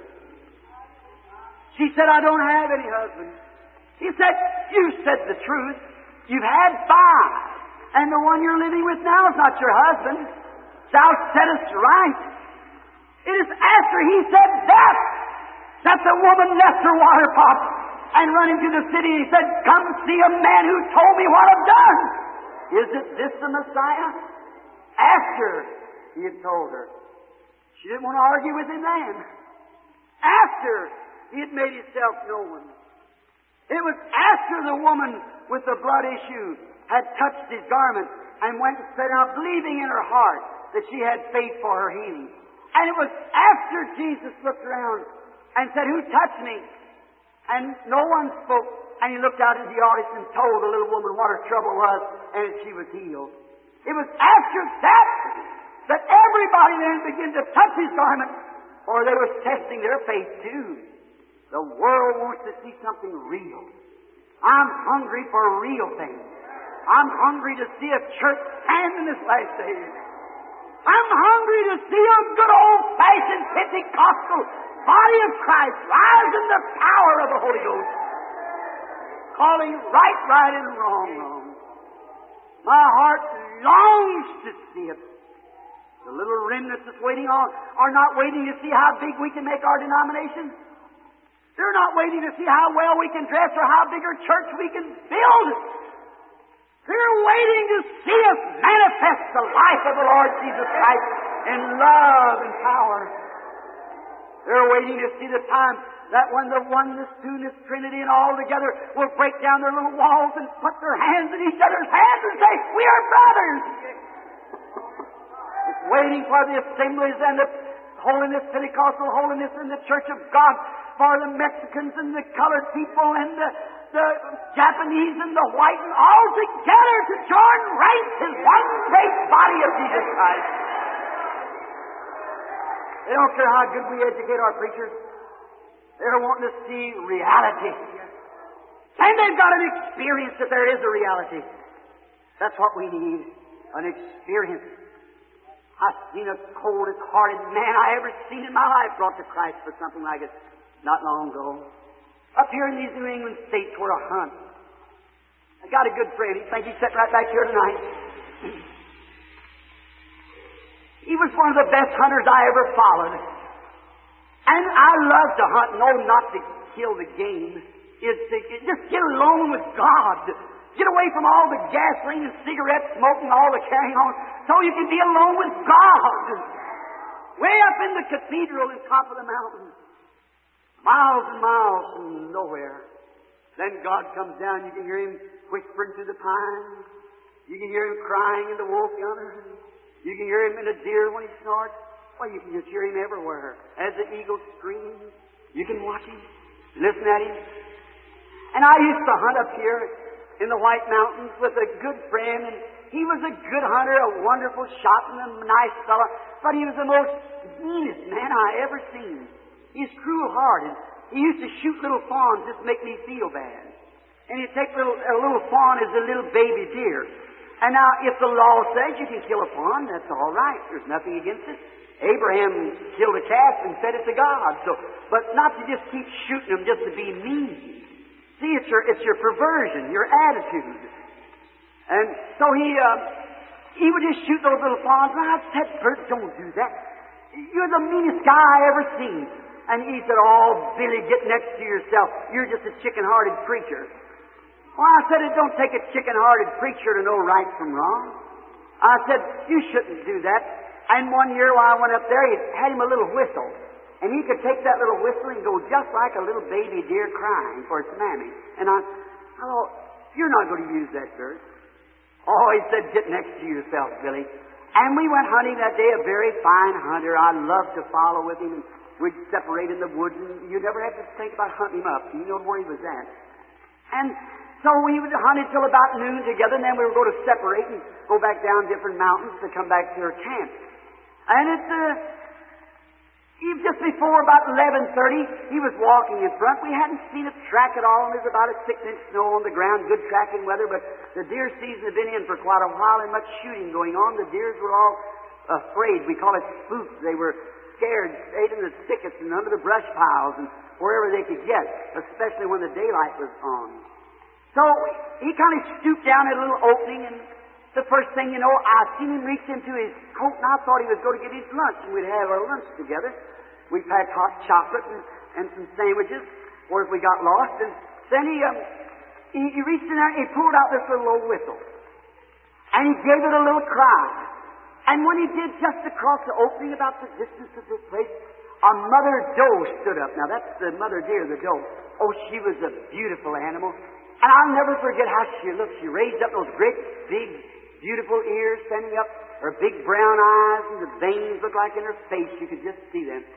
Speaker 1: She said, I don't have any husband. He said, you said the truth. You've had 5. And the one you're living with now is not your husband. Thou saidst right. It is after he said that the woman left her water pot and run into the city. He said, come see a man who told me what I've done. Is it this the Messiah? After he had told her. She didn't want to argue with him then. After he had made himself known. It was after the woman with the blood issue had touched his garment and went and said out, believing in her heart that she had faith for her healing. And it was after Jesus looked around and said, who touched me? And no one spoke. And he looked out into the audience and told the little woman what her trouble was, and she was healed. It was after that everybody then began to touch his garment, or they were testing their faith too. The world wants to see something real. I'm hungry for real things. I'm hungry to see a church stand in this last days. I'm hungry to see a good old-fashioned Pentecostal body of Christ rise in the power of the Holy Ghost, calling right, right, and wrong, wrong. My heart longs to see it. The little remnants that's waiting on are not waiting to see how big we can make our denomination. They're not waiting to see how well we can dress or how big a church we can build. They're waiting to see us manifest the life of the Lord Jesus Christ in love and power. They're waiting to see the time that when the oneness, two-ness, Trinity, and all together will break down their little walls and put their hands in each other's hands and say, "We are brothers." It's waiting for the assemblies and the holiness, Pentecostal holiness in the Church of God, for the Mexicans and the colored people and the Japanese and the white and all together to join ranks in one great body of Jesus Christ. They don't care how good we educate our preachers. They're wanting to see reality. And they've got an experience that there is a reality. That's what we need, an experience. I've seen a cold-hearted man I ever seen in my life brought to Christ for something like it not long ago. Up here in these New England states where I hunt. I got a good friend. I think he's sitting right back here tonight. He was one of the best hunters I ever followed. And I love to hunt, no, not to kill the game. Is to just get alone with God. Get away from all the gasoline and cigarette smoking, all the carrying on, so you can be alone with God. Way up in the cathedral on top of the mountain. Miles and miles from nowhere. Then God comes down, you can hear Him whispering through the pines. You can hear Him crying in the wolf yonder. You can hear Him in a deer when He snorts. Well, you can just hear Him everywhere. As the eagle screams, you can watch Him, listen at Him. And I used to hunt up here in the White Mountains with a good friend, and he was a good hunter, a wonderful shot, and a nice fellow, but he was the most meanest man I ever seen. He's cruel-hearted. He used to shoot little fawns just to make me feel bad. And he'd take a little fawn as a little baby deer. And now, if the law says you can kill a fawn, that's all right. There's nothing against it. Abraham killed a calf and fed it to God. But not to just keep shooting them just to be mean. See, it's your perversion, your attitude. And so he would just shoot those little fawns. And I said, "Bert, don't do that. You're the meanest guy I ever seen." And he said, "Oh, Billy, get next to yourself. You're just a chicken-hearted preacher." Well, I said, "It don't take a chicken-hearted preacher to know right from wrong." I said, "You shouldn't do that." And one year while I went up there, he had him a little whistle. And he could take that little whistle and go just like a little baby deer crying for its mammy. And I thought, "You're not going to use that, Bert." Oh, he said, "Get next to yourself, Billy." And we went hunting that day, a very fine hunter. I loved to follow with him. And we'd separate in the woods, and you never had to think about hunting him up. You know where he was at. And so we would hunt until about noon together, and then we would go to separate and go back down different mountains to come back to our camp. And just before about 11:30, he was walking in front. We hadn't seen a track at all, and there's about a 6-inch snow on the ground, good tracking weather, but the deer season had been in for quite a while and much shooting going on. The deers were all afraid. We call it spooked. They were scared, stayed in the thickets and under the brush piles and wherever they could get, especially when the daylight was on. So he kind of stooped down at a little opening, and the first thing you know, I seen him reach into his coat, and I thought he was going to get his lunch, and we'd have our lunch together. We packed hot chocolate and some sandwiches, or if we got lost. And then he reached in there and he pulled out this little old whistle. And he gave it a little cry. And when he did, just across the opening, about the distance of this place, a mother doe stood up. Now, that's the mother deer, the doe. Oh, she was a beautiful animal. And I'll never forget how she looked. She raised up those great, big, beautiful ears, standing up, her big brown eyes, and the veins looked like in her face. You could just see them.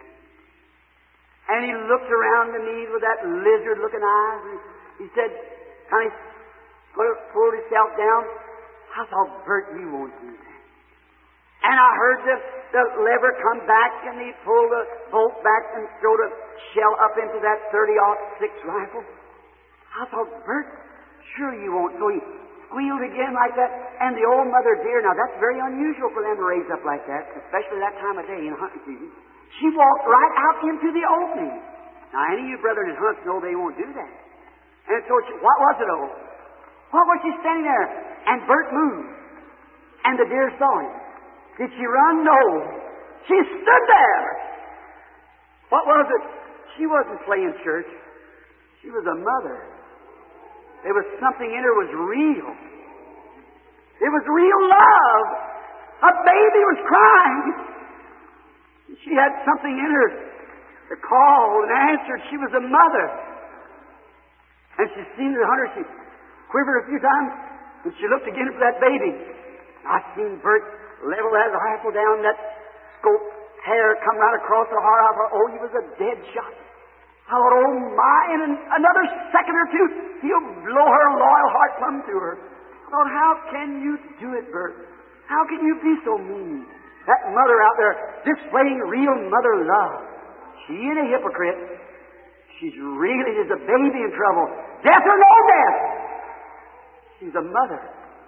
Speaker 1: And he looked around to me with that lizard-looking eyes, and he said, kind of pulled himself down. I thought, "Bert, you won't do that." And I heard the lever come back, and he pulled the bolt back and threw the shell up into that 30-06 rifle. I thought, "Bert, sure you won't." So he squealed again like that, and the old mother deer, now that's very unusual for them to raise up like that, especially that time of day in hunting season. She walked right out into the opening. Now, any of you brethren in hunts know they won't do that. And so, what was it, oh? What was she standing there? And Bert moved. And the deer saw him. Did she run? No. She stood there. What was it? She wasn't playing church. She was a mother. There was something in her was real. It was real love. A baby was crying. She had something in her to call and answer. She was a mother. And she seen the hunter. She quivered a few times, and she looked again for that baby. I seen Bert level that rifle down, that scope hair come right across her heart. I thought, oh, he was a dead shot. I thought, oh my, in another second or two, he'll blow her loyal heart plumb to her. I thought, how can you do it, Bert? How can you be so mean? That mother out there displaying real mother love. She ain't a hypocrite. She's really is a baby in trouble. Death or no death. She's a mother.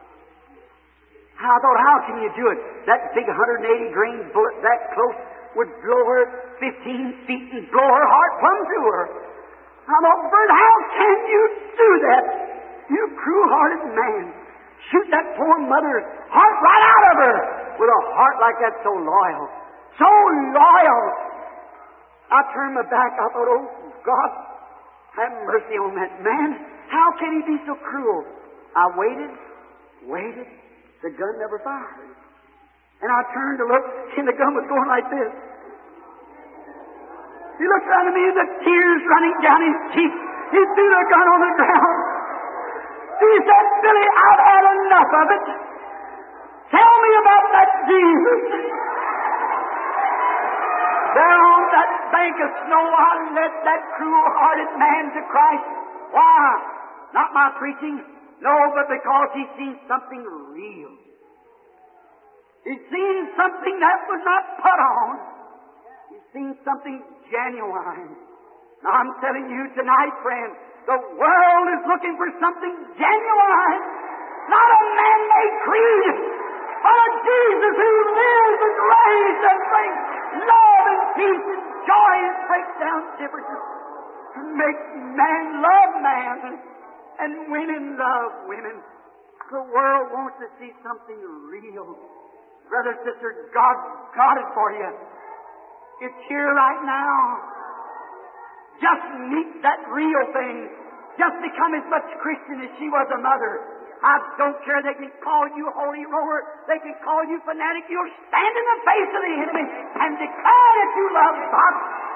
Speaker 1: I thought, how can you do it? That big 180 grain bullet that close would blow her 15 feet and blow her heart plumb through her. I thought, Bert, how can you do that? You cruel-hearted man. Shoot that poor mother's heart right out of her with a heart like that so loyal. So loyal. I turned my back. I thought, oh, God, have mercy on that man. How can he be so cruel? I waited. The gun never fired. And I turned to look, and the gun was going like this. He looked down at me, and the tears running down his cheeks. He threw the gun on the ground. He said, Billy, I've had enough of it. Tell me about that Jesus. There on that bank of snow, I led that cruel-hearted man to Christ. Why? Not my preaching. No, but because he's seen something real. He's seen something that was not put on. He's seen something genuine. Now I'm telling you tonight, friend, the world is looking for something genuine. Not a man-made creed, but a Jesus who lives and reigns and brings love and peace and joy and breaks down differences and makes man love man and women love women. The world wants to see something real. Brother, sister, God got it for you. It's here right now. Just meet that real thing. Just become as much Christian as she was a mother. I don't care. They can call you holy roller. They can call you fanatic. You'll stand in the face of the enemy and declare that you love God.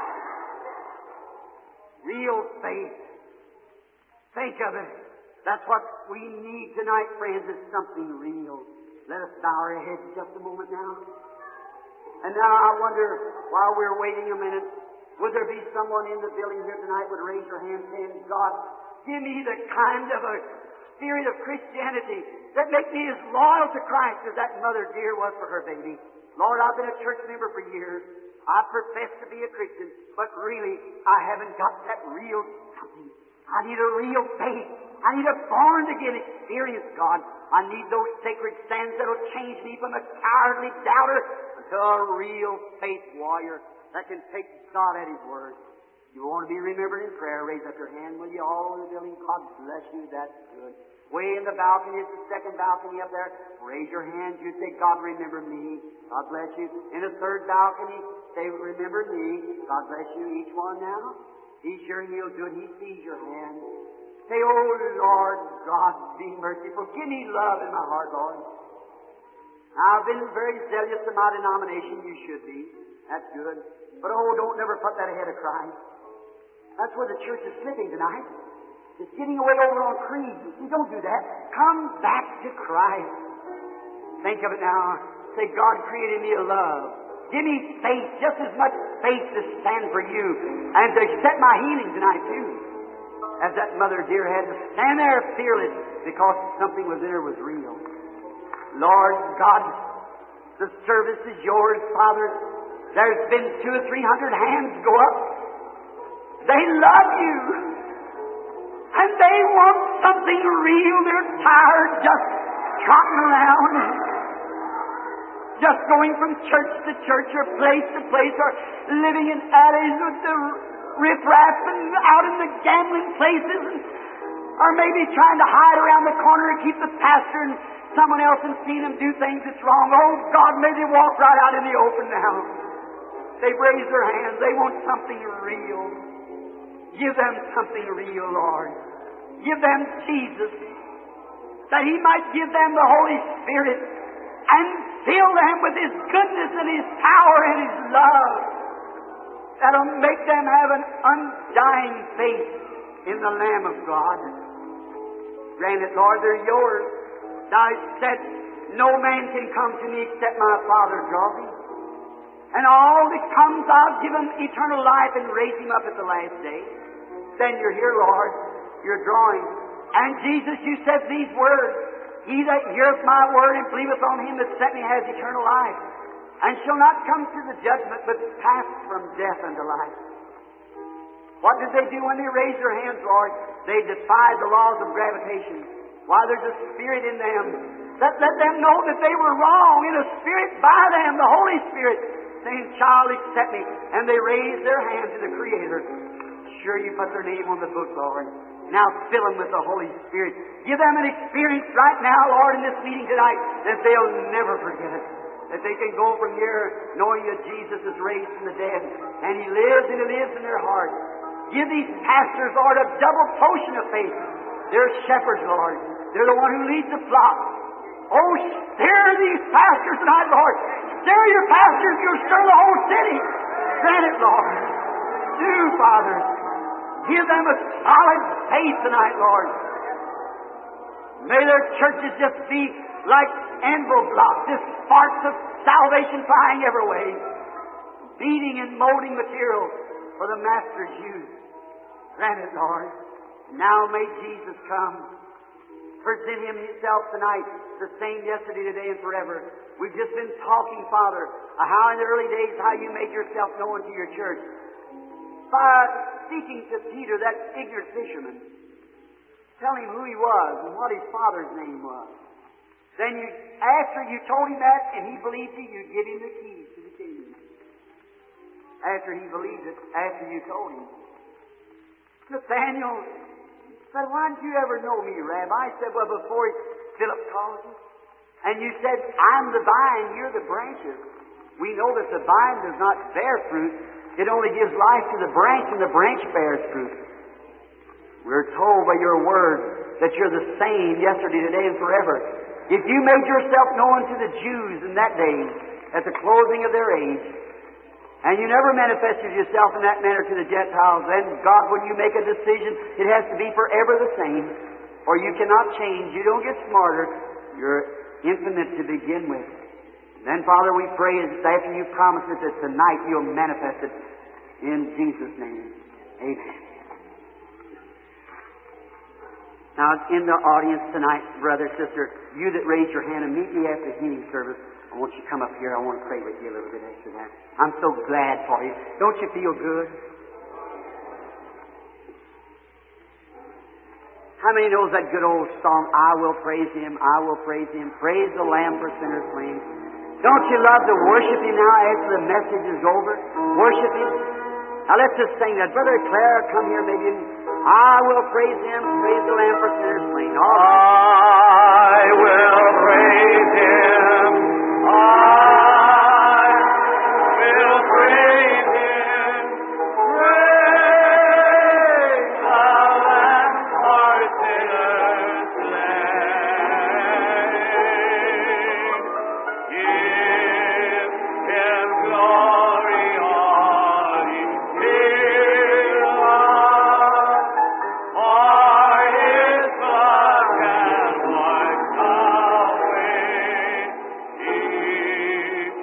Speaker 1: Real faith. Think of it. That's what we need tonight, friends, is something real. Let us bow our heads just a moment now. And now I wonder, while we're waiting a minute, would there be someone in the building here tonight would raise your hand saying, God, give me the kind of a spirit of Christianity that make me as loyal to Christ as that mother dear was for her baby. Lord, I've been a church member for years. I profess to be a Christian, but really, I haven't got that real something. I need a real faith. I need a born-again experience, God. I need those sacred stands that will change me from a cowardly doubter to a real faith warrior that can take God at His word. You want to be remembered in prayer, raise up your hand, will you, all over the building? God bless you, that's good. Way in the balcony, it's the second balcony up there. Raise your hand, you say, God, remember me. God bless you. In the third balcony, say, remember me. God bless you, each one now. He's sure He'll do it. He sees your hand. Say, oh, Lord God, be merciful. Give me love in my heart, Lord. I've been very zealous in my denomination. You should be. That's good. But, oh, don't never put that ahead of Christ. That's where the church is slipping tonight. It's getting away over on creeds. You don't do that. Come back to Christ. Think of it now. Say, God created me a love. Give me faith, just as much faith to stand for you and to accept my healing tonight, too. As that mother dear had to stand there fearless because something within her was real. Lord God, the service is yours, Father. There's been 200 or 300 hands go up. They love you. And they want something real. They're tired just trotting around, just going from church to church or place to place, or living in alleys with the riffraff and out in the gambling places, or maybe trying to hide around the corner and keep the pastor and someone else from seeing them do things that's wrong. Oh, God, may they walk right out in the open now. They've raised their hands. They want something real. Give them something real, Lord. Give them Jesus, that He might give them the Holy Spirit and fill them with His goodness and His power and His love. That'll make them have an undying faith in the Lamb of God. Grant it, Lord, they're yours. Thou said, no man can come to me except my Father draw him. And all that comes, I'll give him eternal life and raise him up at the last day. Then you're here, Lord. You're drawing. And Jesus, you said these words, He that heareth my word and believeth on Him that sent me has eternal life, and shall not come to the judgment, but pass from death unto life. What did they do when they raised their hands, Lord? They defied the laws of gravitation. Why, there's a spirit in them that let them know that they were wrong, in a spirit by them, the Holy Spirit, saying, child, accept me. And they raised their hands to the Creator. Sure, you put their name on the book, Lord. Now fill them with the Holy Spirit. Give them an experience right now, Lord, in this meeting tonight, that they'll never forget it. That they can go from here knowing that Jesus is raised from the dead, and He lives in their heart. Give these pastors, Lord, a double portion of faith. They're shepherds, Lord. They're the one who leads the flock. Oh, stir these pastors tonight, Lord. Stir your pastors, you'll stir the whole city. Grant it, Lord. Do, Father. Give them a solid faith tonight, Lord. May their churches just be like anvil blocks, just sparks of salvation flying every way, beating and molding material for the Master's use. Grant it, Lord. Now may Jesus come. Present Him Himself tonight, the same yesterday, today, and forever. We've just been talking, Father, how in the early days, how you made yourself known to your church. By speaking to Peter, that ignorant fisherman, tell him who he was and what his father's name was. Then after you told him that and he believed you, you give him the keys to the kingdom. After he believed it, after you told him. Nathaniel said, why didn't you ever know me, Rabbi? I said, well, before Philip called you. And you said, I'm the vine, you're the branches. We know that the vine does not bear fruit. It only gives life to the branch, and the branch bears fruit. We're told by your word that you're the same yesterday, today, and forever. If you made yourself known to the Jews in that day, at the closing of their age, and you never manifested yourself in that manner to the Gentiles, then, God, when you make a decision, it has to be forever the same, or you cannot change. You don't get smarter. You're infinite to begin with. Then, Father, we pray that after you promised it that tonight you'll manifest it in Jesus' name. Amen. Now, in the audience tonight, brother, sister, you that raised your hand immediately after the healing service, I want you to come up here. I want to pray with you a little bit after that. I'm so glad for you. Don't you feel good? How many knows that good old song, I will praise Him, I will praise Him, praise the Lamb for sinners slain? Don't you love to worship Him now after the message is over? Worship Him. Now let's just sing that. Brother Clare, come here maybe. I will praise Him, praise the Lamb for sinners slain.
Speaker 2: I will praise Him. I will praise Him. Praise the Lamb for sinners slain. Give Him glory, all ye hear of, for His blood hath washed away each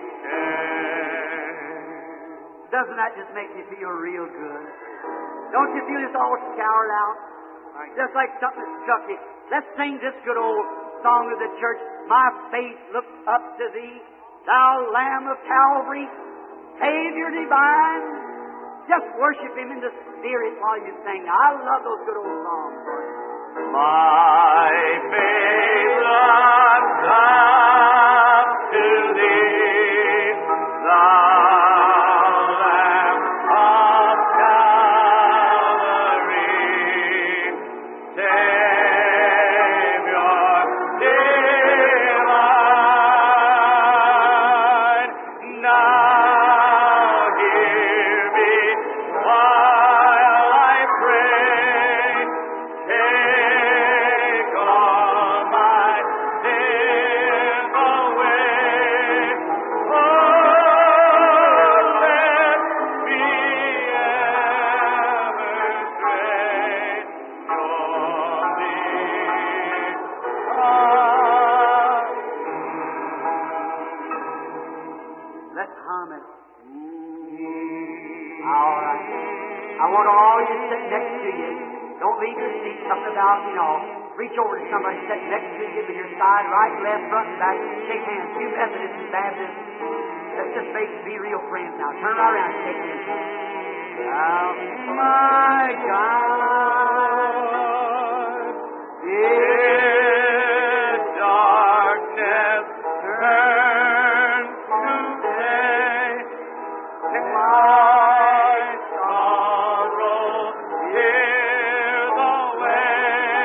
Speaker 2: sin.
Speaker 1: Doesn't that just make you feel real good? Don't you feel it's all scoured out? Just like something struck you. Let's sing this good old song of the church. My face looks up to Thee, Thou Lamb of Calvary, Savior divine. Just worship Him in the Spirit while you sing. I love those good old songs.
Speaker 2: My faith looks up to Thee, Thou Lamb of Calvary, Savior divine. Now hear me while I
Speaker 1: I want all you sitting next to you. Don't leave your seat. Something about, reach over to somebody sitting next to you to your side, right, left, front, and back. Shake hands. You Methodists and Baptists. Let's just be real friends now. Turn right around and shake hands. My God,
Speaker 2: is darkness turned to day, and my sorrow is away.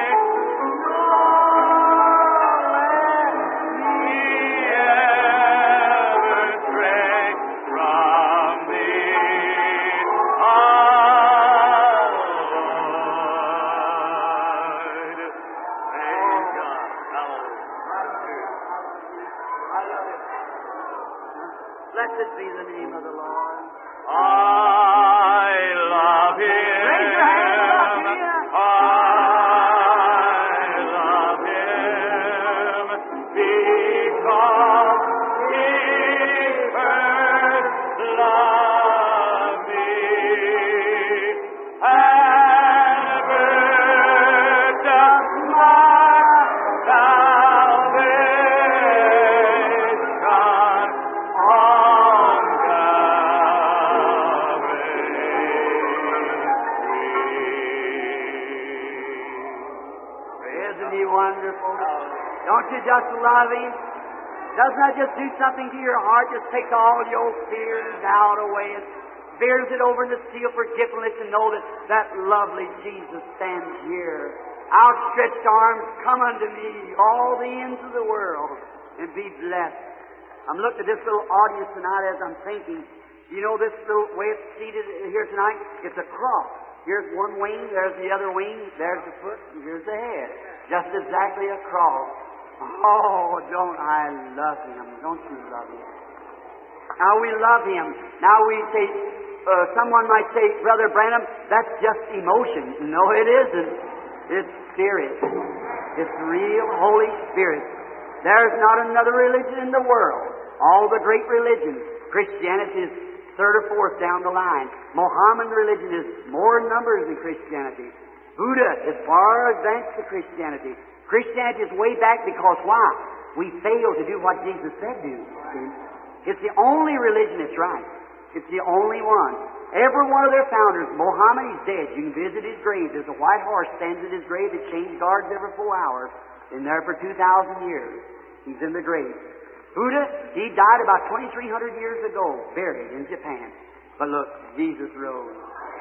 Speaker 2: Nor let me ever stray from thee. Praise God.
Speaker 1: blessed be the name of the Lord.
Speaker 2: I love Him.
Speaker 1: Raise your hand up to Him.
Speaker 2: I love Him because He first loved me and purchased my salvation on
Speaker 1: Isn't He wonderful? Don't you just love Him? Doesn't that just do something to your heart? Just takes all your fear and doubt away and bears it over in the sea of forgetfulness and know that that lovely Jesus stands here. Outstretched arms, come unto me, all the ends of the world, and be blessed. I'm looking at this little audience tonight as I'm thinking. You know this little way it's seated here tonight? It's a cross. Here's one wing, there's the other wing, there's the foot, and here's the head. Just exactly a cross. Oh, don't I love Him? Don't you love Him? Now we love Him. Now we say, someone might say, Brother Branham, that's just emotion. No, it isn't. It's Spirit. It's real Holy Spirit. There's not another religion in the world. All the great religions, Christianity is third or fourth down the line. Mohammedan religion is more in numbers than Christianity. Buddha is far advanced to Christianity. Christianity is way back because why? We fail to do what Jesus said do. See? It's the only religion that's right. It's the only one. Every one of their founders, Mohammed, he's dead. You can visit his grave. There's a white horse stands at his grave that changes guards every 4 hours. Been there for 2,000 years. He's in the grave. Buddha, he died about 2,300 years ago, buried in Japan. But look, Jesus rose.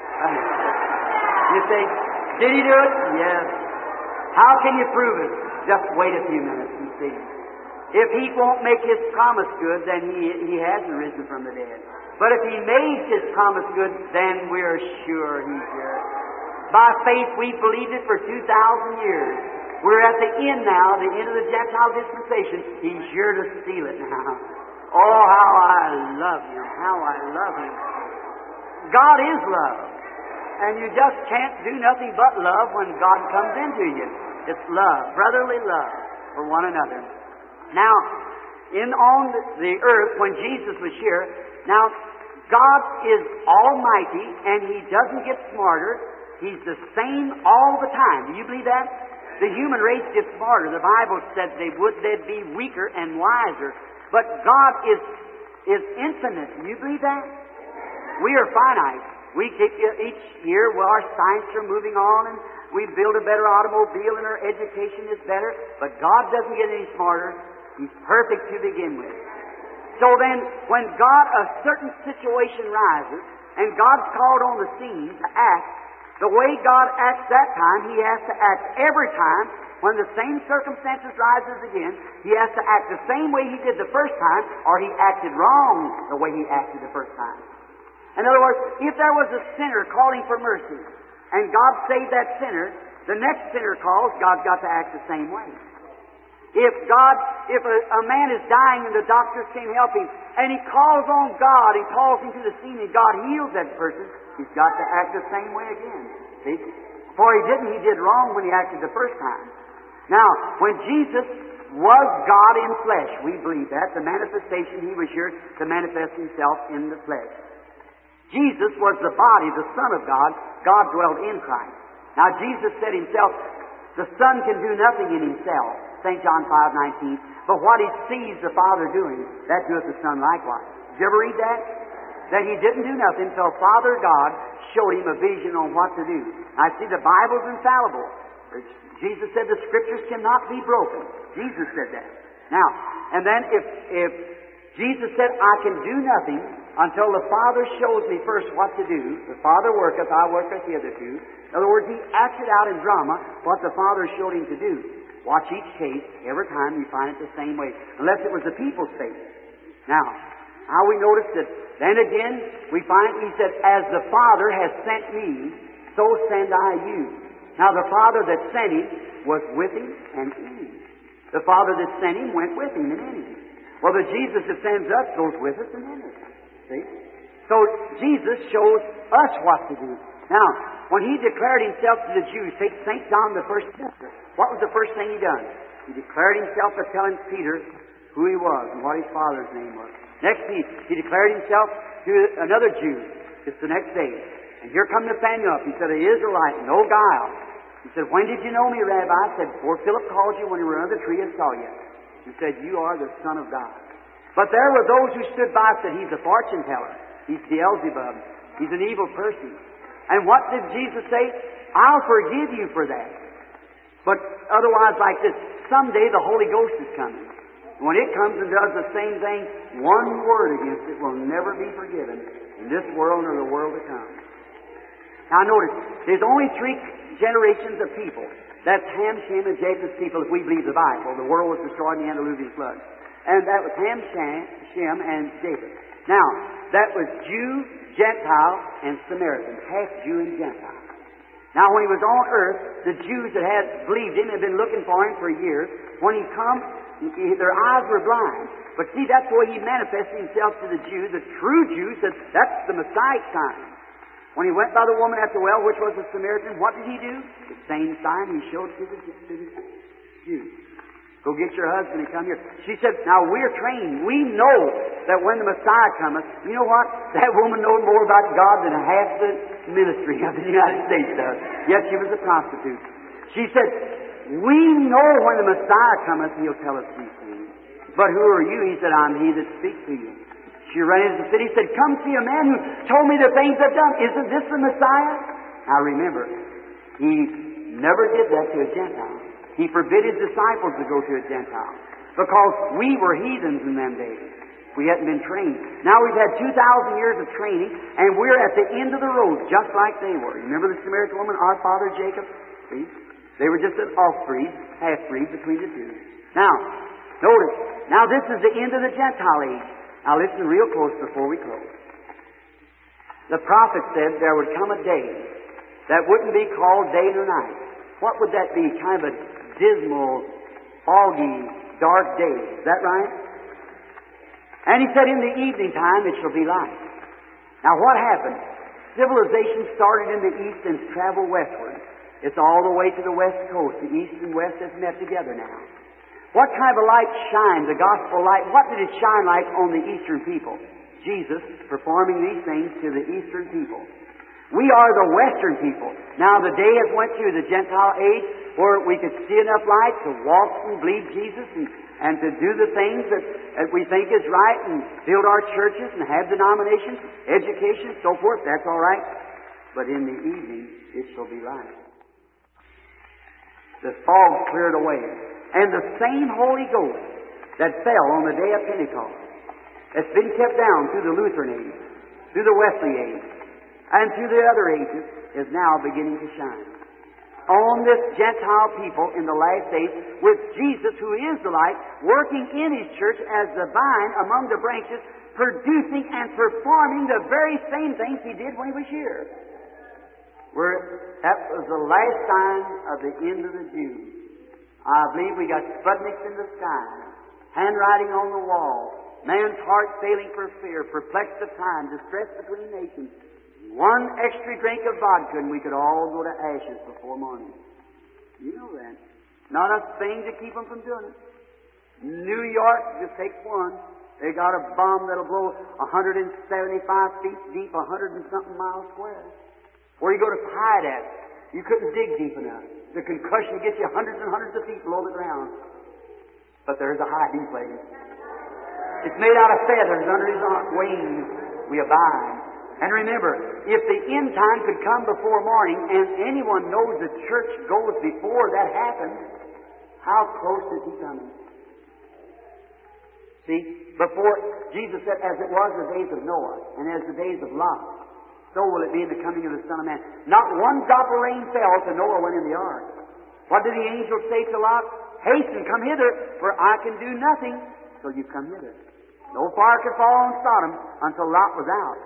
Speaker 1: You say, did He do it? Yes. How can you prove it? Just wait a few minutes and see. If He won't make His promise good, then He hasn't risen from the dead. But if He makes His promise good, then we're sure He's here. By faith, we've believed it for 2,000 years. We're at the end now, the end of the Gentile dispensation. He's sure to seal it now. Oh, how I love Him. How I love Him. God is love. And you just can't do nothing but love when God comes into you. It's love, brotherly love for one another. Now, on the earth, when Jesus was here, now, God is almighty, and He doesn't get smarter. He's the same all the time. Do you believe that? The human race gets smarter. The Bible said they'd be weaker and wiser. But God is infinite. Do you believe that? We are finite. We keep each year, our science are moving on, and we build a better automobile, and our education is better. But God doesn't get any smarter. He's perfect to begin with. So then, when a certain situation rises, and God's called on the scene to act, the way God acts that time, He has to act every time. When the same circumstances rises again, He has to act the same way He did the first time, or He acted wrong the way He acted the first time. In other words, if there was a sinner calling for mercy, and God saved that sinner, the next sinner calls, God's got to act the same way. If a man is dying and the doctors can't help him, and he calls on God, he calls him to the scene, and God heals that person, he's got to act the same way again. See? For he did wrong when he acted the first time. Now, when Jesus was God in flesh, we believe that, the manifestation, He was here to manifest Himself in the flesh. Jesus was the body, the Son of God. God dwelt in Christ. Now Jesus said himself, the Son can do nothing in himself, St. John 5:19, but what he sees the Father doing, that doeth the Son likewise. Did you ever read that? That he didn't do nothing until Father God showed him a vision on what to do. I see the Bible's infallible. Jesus said the Scriptures cannot be broken. Jesus said that. Now, and then if Jesus said, I can do nothing until the Father shows me first what to do. The Father worketh, I worketh hitherto. In other words, he acted out in drama what the Father showed him to do. Watch each case. Every time you find it the same way. Unless it was the people's faith. Now, how we notice that then again we find he said, as the Father has sent me, so send I you. Now the Father that sent him was with him and in him. The Father that sent him went with him and in him. Well, the Jesus that sends us goes with us and in us. See? So Jesus shows us what to do. Now, when he declared himself to the Jews, take St. John the first chapter, what was the first thing he done? He declared himself by telling Peter who he was and what his Father's name was. Next he declared himself to another Jew, just the next day. And here come Nathanael up. He said, an Israelite, no guile. He said, when did you know me, Rabbi? I said, before Philip called you when you were under the tree and saw you. He said, you are the Son of God. But there were those who stood by and said, he's a fortune teller. He's Beelzebub. He's an evil person. And what did Jesus say? I'll forgive you for that. But otherwise like this, someday the Holy Ghost is coming. When it comes and does the same thing, one word against it will never be forgiven in this world or the world to come. Now notice, there's only 3 generations of people. That's Ham, Shem, and Japheth's people if we believe the Bible. The world was destroyed in the antediluvian flood. And that was Ham, Shem, and Japheth. Now, that was Jew, Gentile, and Samaritan. Half Jew and Gentile. Now, when he was on earth, the Jews that had believed him had been looking for him for years. When he come, their eyes were blind. But see, that's the way he manifested himself to the Jews. The true Jews said, that's the Messiah sign. When he went by the woman at the well, which was a Samaritan, what did he do? The same sign he showed to the Jews. Go get your husband and come here. She said, now we're trained. We know that when the Messiah cometh, you know what? That woman knows more about God than half the ministry of the United States does. Yet she was a prostitute. She said, we know when the Messiah cometh, he'll tell us these things. But who are you? He said, I'm he that speaks to you. She ran into the city and said, come see a man who told me the things I've done. Isn't this the Messiah? Now remember, he never did that to a Gentile. He forbid his disciples to go to a Gentile because we were heathens in them days. We hadn't been trained. Now we've had 2,000 years of training, and we're at the end of the road just like they were. Remember the Samaritan woman, our father Jacob? See? They were just an off-breed, half-breed between the two. Now, notice, now this is the end of the Gentile age. Now listen real close before we close. The prophet said there would come a day that wouldn't be called day nor night. What would that be? Kind of a dismal, foggy, dark day. Is that right? And he said in the evening time it shall be light. Now what happened? Civilization started in the east and traveled westward. It's all the way to the west coast. The east and west have met together now. What kind of a light shined? The gospel light. What did it shine like on the eastern people? Jesus performing these things to the eastern people. We are the western people. Now the day has went through the Gentile age where we could see enough light to walk and believe Jesus and to do the things that we think is right and build our churches and have denominations, education, so forth. That's all right. But in the evening it shall be light. The fog cleared away. And the same Holy Ghost that fell on the day of Pentecost, that's been kept down through the Lutheran age, through the Wesley age, and through the other ages, is now beginning to shine. On this Gentile people in the last days, with Jesus, who is the light, working in His church as the vine among the branches, producing and performing the very same things He did when He was here. That was the last sign of the end of the Jews. I believe we got Sputniks in the sky, handwriting on the wall, man's heart failing for fear, perplexed of time, distressed between nations. One extra drink of vodka and we could all go to ashes before morning. You know that. Not a thing to keep them from doing it. New York, just take one. They got a bomb that'll blow 175 feet deep, 100 and something miles square. Where you go to hide at, you couldn't dig deep enough. The concussion gets you hundreds and hundreds of feet below the ground. But there's a hiding place. It's made out of feathers under His wings. We abide. And remember, if the end time could come before morning, and anyone knows the church goes before that happens, how close is He coming? See, before, Jesus said, as it was the days of Noah, and as the days of Lot, so will it be in the coming of the Son of Man. Not one drop of rain fell till Noah went in the ark. What did the angel say to Lot? Hasten, come hither, for I can do nothing till you come hither. No fire could fall on Sodom until Lot was out.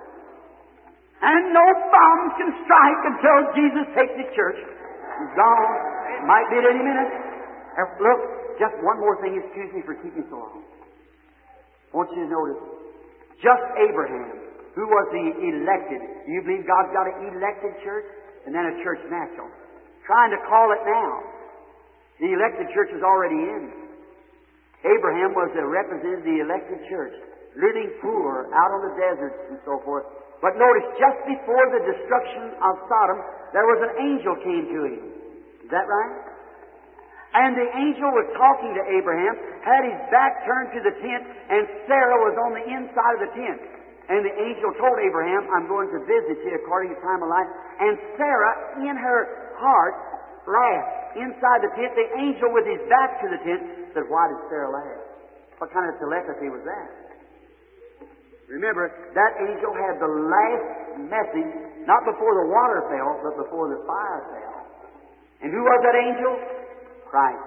Speaker 1: And no bomb can strike until Jesus takes the church. He's gone. Might be at any minute. Look, just one more thing. Excuse me for keeping so long. I want you to notice, just Abraham, who was the elected. Do you believe God's got an elected church? And then a church natural. Trying to call it now. The elected church is already in. Abraham was the representative of the elected church, living poor, out on the deserts and so forth. But notice, just before the destruction of Sodom, there was an angel came to him. Is that right? And the angel was talking to Abraham, had his back turned to the tent, and Sarah was on the inside of the tent. And the angel told Abraham, I'm going to visit you according to time of life. And Sarah, in her heart, laughed inside the tent. The angel with his back to the tent said, why did Sarah laugh? What kind of telepathy was that? Remember, that angel had the last message, not before the water fell, but before the fire fell. And who was that angel? Christ.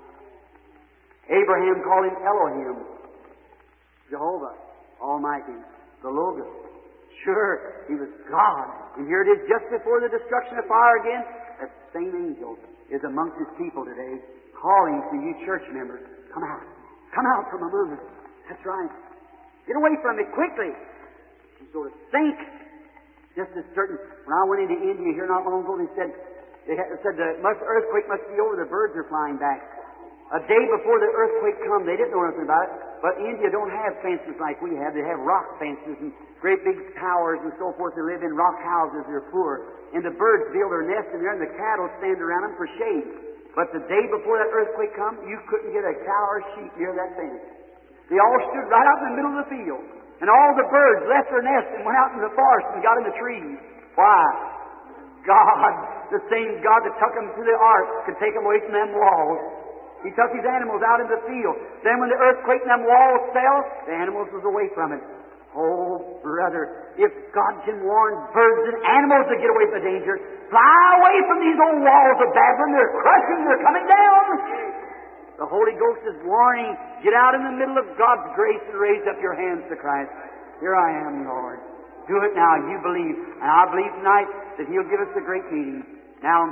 Speaker 1: Abraham called him Elohim, Jehovah Almighty, the Logos. Sure, he was God. And here it is, just before the destruction of fire again, that same angel is amongst His people today, calling to you church members, come out. Come out from among us. That's right. Get away from it quickly. You sort of think. Just as certain, when I went into India here not long ago, they said the earthquake must be over, the birds are flying back. A day before the earthquake come, they didn't know nothing about it, but India don't have fences like we have. They have rock fences and great big towers and so forth. They live in rock houses. They're poor. And the birds build their nest in there, and the cattle stand around them for shade. But the day before that earthquake come, you couldn't get a cow or sheep near that fence. They all stood right out in the middle of the field. And all the birds left their nest and went out in the forest and got in the trees. Why? God, the same God that took them to the ark, could take them away from them walls. He took His animals out in the field. Then when the earthquake and them walls fell, the animals was away from it. Oh, brother, if God can warn birds and animals to get away from the danger, fly away from these old walls of Babylon. They're crushing, they're coming down. The Holy Ghost is warning, get out in the middle of God's grace and raise up your hands to Christ. Here I am, Lord. Do it now. You believe. And I believe tonight that He'll give us a great meeting. Now,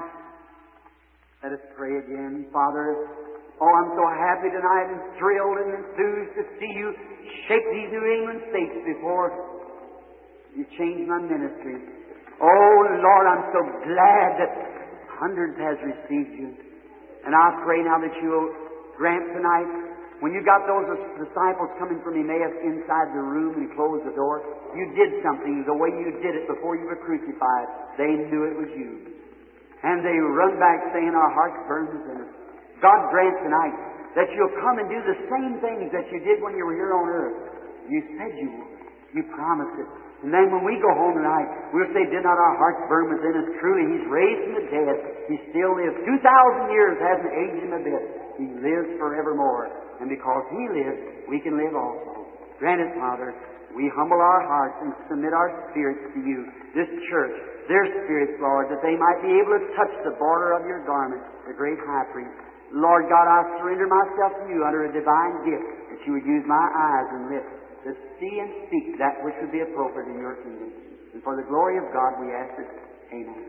Speaker 1: let us pray again. Father, oh, I'm so happy tonight and thrilled and enthused to see You shake these New England states before You change my ministry. Oh, Lord, I'm so glad that hundreds has received You. And I pray now that You'll grant tonight, when You got those disciples coming from Emmaus inside the room and closed the door, You did something the way You did it before You were crucified. They knew it was You. And they run back saying, our hearts burn within us. God grant tonight that You'll come and do the same things that You did when You were here on earth. You said You would. You promised it. And then when we go home tonight, we'll say, did not our hearts burn within us? Truly, He's raised from the dead. He still lives. 2,000 years hasn't aged Him a bit. He lives forevermore. And because He lives, we can live also. Grant it, Father. We humble our hearts and submit our spirits to You. This church, their spirits, Lord, that they might be able to touch the border of Your garment, the great high priest. Lord God, I surrender myself to You under a divine gift, that You would use my eyes and lips to see and speak that which would be appropriate in Your kingdom. And for the glory of God, we ask it. Amen.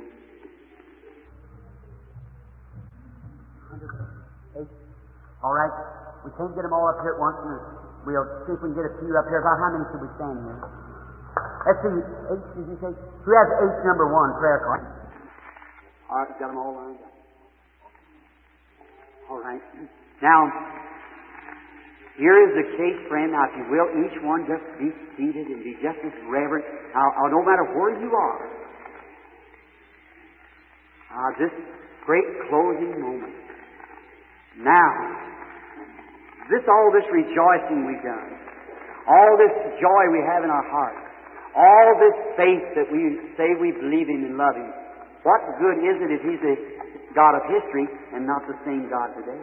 Speaker 1: All right. We can't get them all up here at once, and we'll see if we can get a few up here. About how many should we stand here? Let's see. 8, did you say? Who has 8 number 1 prayer card? All right, got them all lined up. All right. Now, Here is the case, friend. Now, if you will, each one just be seated and be just as reverent. Now, no matter where you are, this great closing moment. Now, all this rejoicing we've done, all this joy we have in our hearts, all this faith that we say we believe in and love Him, what good is it if He's a God of history and not the same God today?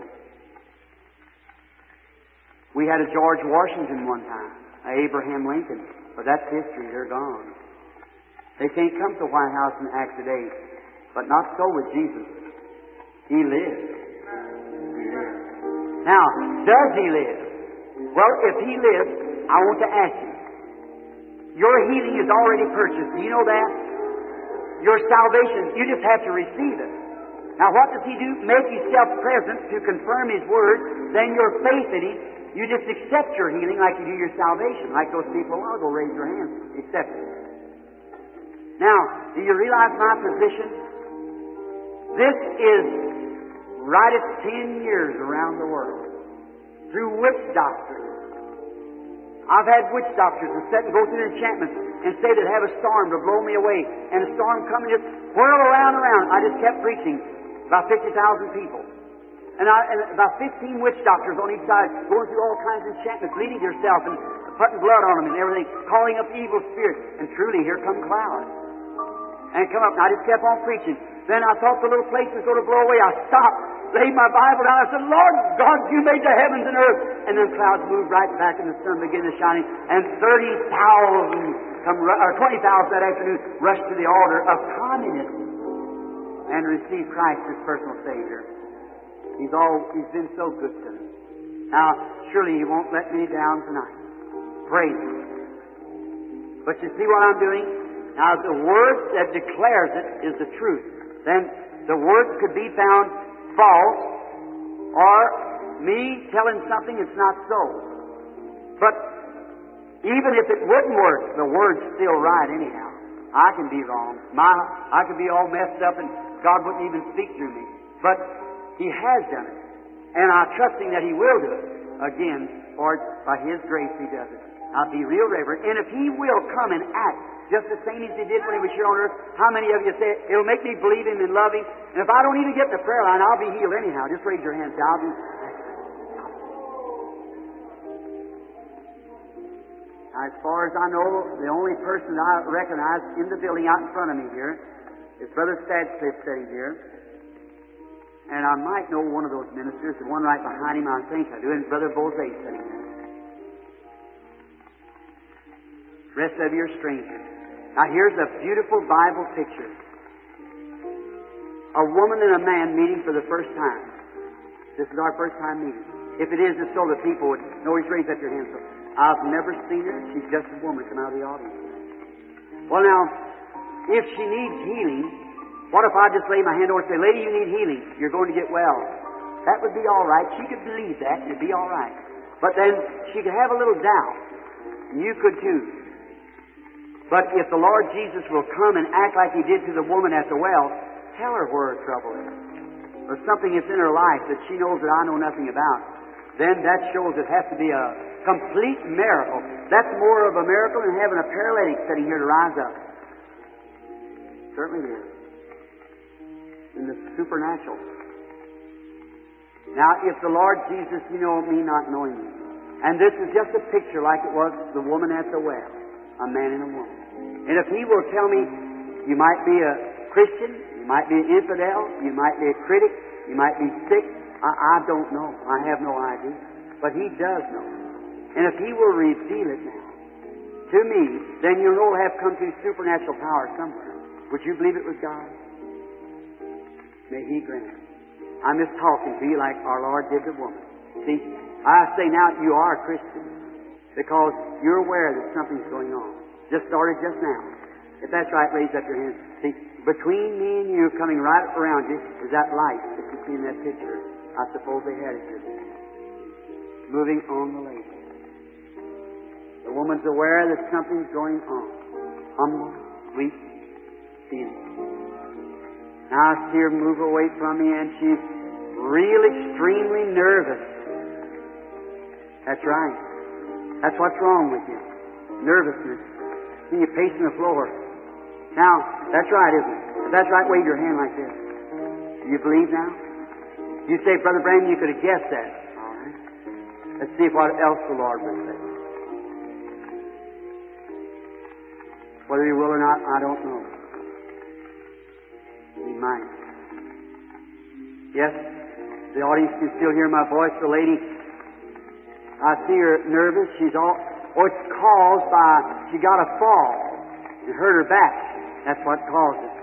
Speaker 1: We had a George Washington one time, a Abraham Lincoln, but that's history. They're gone. They can't come to the White House and act today, but not so with Jesus. He lives. He lives. Now, does He live? Well, if He lives, I want to ask you, your healing is already purchased. Do you know that? Your salvation, you just have to receive it. Now, what does He do? Make Himself present to confirm His Word. Then your faith in Him, you just accept your healing like you do your salvation. Like those people a while ago, raise your hands. Accept it. Now, do you realize my position? This is right at 10 years around the world. Through witch doctors. I've had witch doctors that sit and go through enchantments and say they'd have a storm to blow me away. And a storm coming just whirl around and around. I just kept preaching. About 50,000 people. And about 15 witch doctors on each side going through all kinds of enchantments, bleeding yourself and putting blood on them and everything, calling up evil spirits. And truly, here come clouds. And come up, and I just kept on preaching. Then I thought the little place was going to blow away. I stopped, laid my Bible down. I said, Lord God, You made the heavens and earth. And then clouds moved right back and the sun began to shine. And 30,000 come, or 20,000 that afternoon rushed to the altar of communism and received Christ as personal Savior. He's been so good to me. Now, surely He won't let me down tonight. Praise Him. But you see what I'm doing? Now, the Word that declares it is the truth. Then the Word could be found false or me telling something that's not so. But even if it wouldn't work, the Word's still right anyhow. I can be wrong. I could be all messed up and God wouldn't even speak through me. But He has done it. And I'm trusting that He will do it. Again, for by His grace He does it. I'll be real reverent. And if He will come and act just the same as He did when He was here on earth, how many of you say, it'll make me believe Him and love Him? And if I don't even get in the prayer line, I'll be healed anyhow. Just raise your hands. I'll be... Now, as far as I know, the only person I recognize in the building out in front of me here is Brother Stadcliffe sitting here. And I might know one of those ministers, the one right behind him, I think I do, and Brother Bozay sitting there. The rest of you are strangers. Now here's a beautiful Bible picture. A woman and a man meeting for the first time. This is our first time meeting. If it is, just so the people would know. Raise up your hands. I've never seen her. She's just a woman come out of the audience. Well now, if she needs healing, what if I just lay my hand over and say, Lady, you need healing. You're going to get well. That would be all right. She could believe that. It'd be all right. But then she could have a little doubt. And you could too. But if the Lord Jesus will come and act like He did to the woman at the well, tell her where her trouble is. Or something that's in her life that she knows that I know nothing about. Then that shows it has to be a complete miracle. That's more of a miracle than having a paralytic sitting here to rise up. Certainly it is. In the supernatural. Now, if the Lord Jesus, you know me not knowing me, and this is just a picture like it was the woman at the well, a man and a woman. And if He will tell me, you might be a Christian, you might be an infidel, you might be a critic, you might be sick, I don't know. I have no idea. But He does know. And if He will reveal it now to me, then you'll know it'll have come through supernatural power somewhere. Would you believe it was God? May He grant it. I'm just talking to you like our Lord did the woman. See, I say now you are a Christian because you're aware that something's going on. Just started just now. If that's right, raise up your hands. See, between me and you, coming right around you, is that light that you see in that picture. I suppose they had it here. Moving on the lady. The woman's aware that something's going on. Humble, weak, feeling. Now I see her move away from me, and she's real extremely nervous. That's right. That's what's wrong with you. Nervousness. Then you pacing the floor. Now, that's right, isn't it? If that's right, wave your hand like this. Do you believe now? You say, Brother Branham, you could have guessed that. All right. Let's see what else the Lord would say. Whether He will or not, I don't know. He might. Yes, the audience can still hear my voice. The lady, I see her nervous. She's it's caused by, she got a fall and hurt her back. That's what caused it.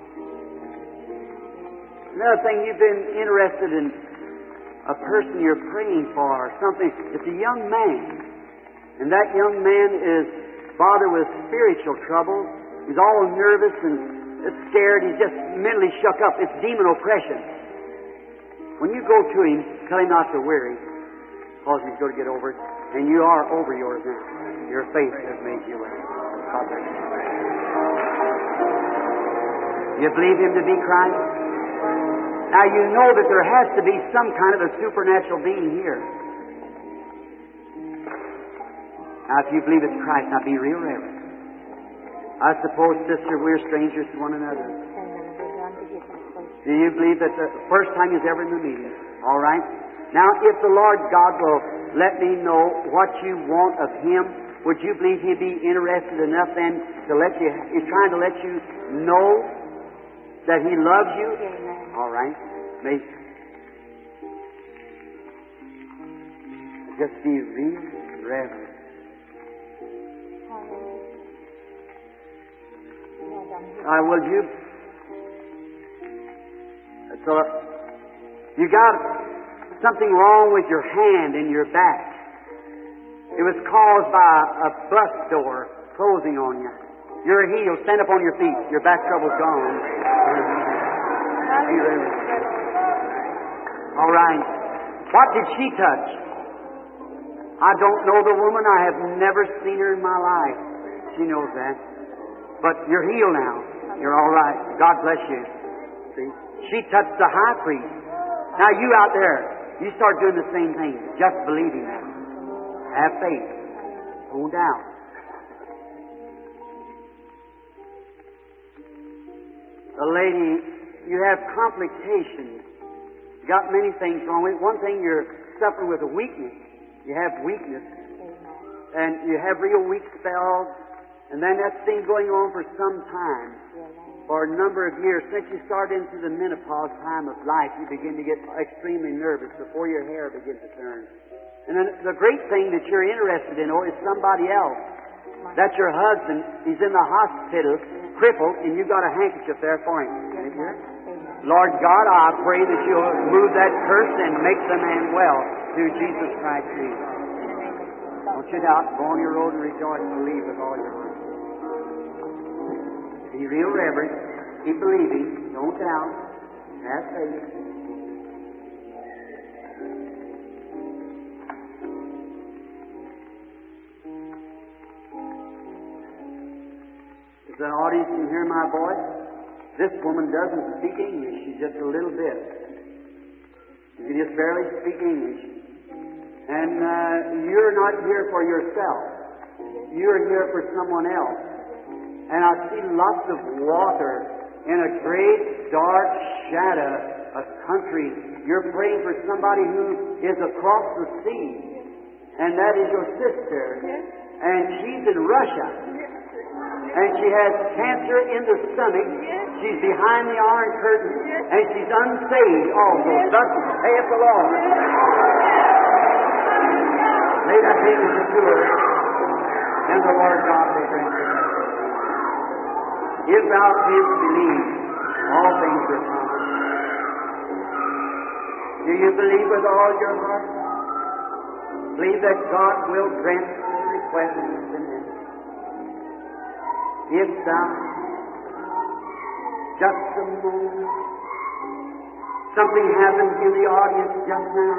Speaker 1: Another thing, you've been interested in a person you're praying for or something. It's a young man. And that young man is bothered with spiritual trouble. He's all nervous and scared. He's just mentally shook up. It's demon oppression. When you go to him, tell him not to worry, because he's going to get over it. And you are over yours now. Your faith has made you well. God bless you. You believe Him to be Christ? Now you know that there has to be some kind of a supernatural being here. Now if you believe it's Christ, now be real reverent. I suppose, sister, we're strangers to one another. Do you believe that the first time you're ever in the meeting? All right? Now, if the Lord God will let me know what you want of Him, would you believe He'd be interested enough then to let you, He's trying to let you know that He loves you?
Speaker 3: Amen.
Speaker 1: All right. Just be real reverent. Will you? So, you got something wrong with your hand and your back. It was caused by a bus door closing on you. You're healed. Stand up on your feet. Your back trouble's gone. All right. What did she touch? I don't know the woman. I have never seen her in my life. She knows that. But you're healed now. You're all right. God bless you. See? She touched the high priest. Now you out there, you start doing the same thing. Just believing that. Have faith. Hold down. The lady, you have complications. You got many things wrong with it. One thing, you're suffering with a weakness. You have weakness. And you have real weak spells. And then that's been going on for some time, for a number of years. Since you start into the menopause time of life, you begin to get extremely nervous before your hair begins to turn. And then the great thing that you're interested in is somebody else. That's your husband. He's in the hospital, crippled, and you've got a handkerchief there for him. Can you hear it? Lord God, I pray that you'll move that curse and make the man well through Jesus Christ's name. Don't you doubt. Go on your road and rejoice and believe with all your heart. Be real reverent. Keep believing. Don't doubt. Have faith. If the audience can hear my voice, this woman doesn't speak English. She's just a little bit. She can just barely speak English. And you're not here for yourself. You're here for someone else. And I see lots of water in a great dark shadow of country. You're praying for somebody who is across the sea. And that is your sister. And she's in Russia. And she has cancer in the stomach. She's behind the Iron Curtain. And she's unsaved also. Thus saith the Lord. Lay that handkerchief to her. And the Lord God will bring her. If thou canst believe, all things are possible. Do you believe with all your heart? Believe that God will grant the request of the man. If thou, just a moment, something happened in the audience just now.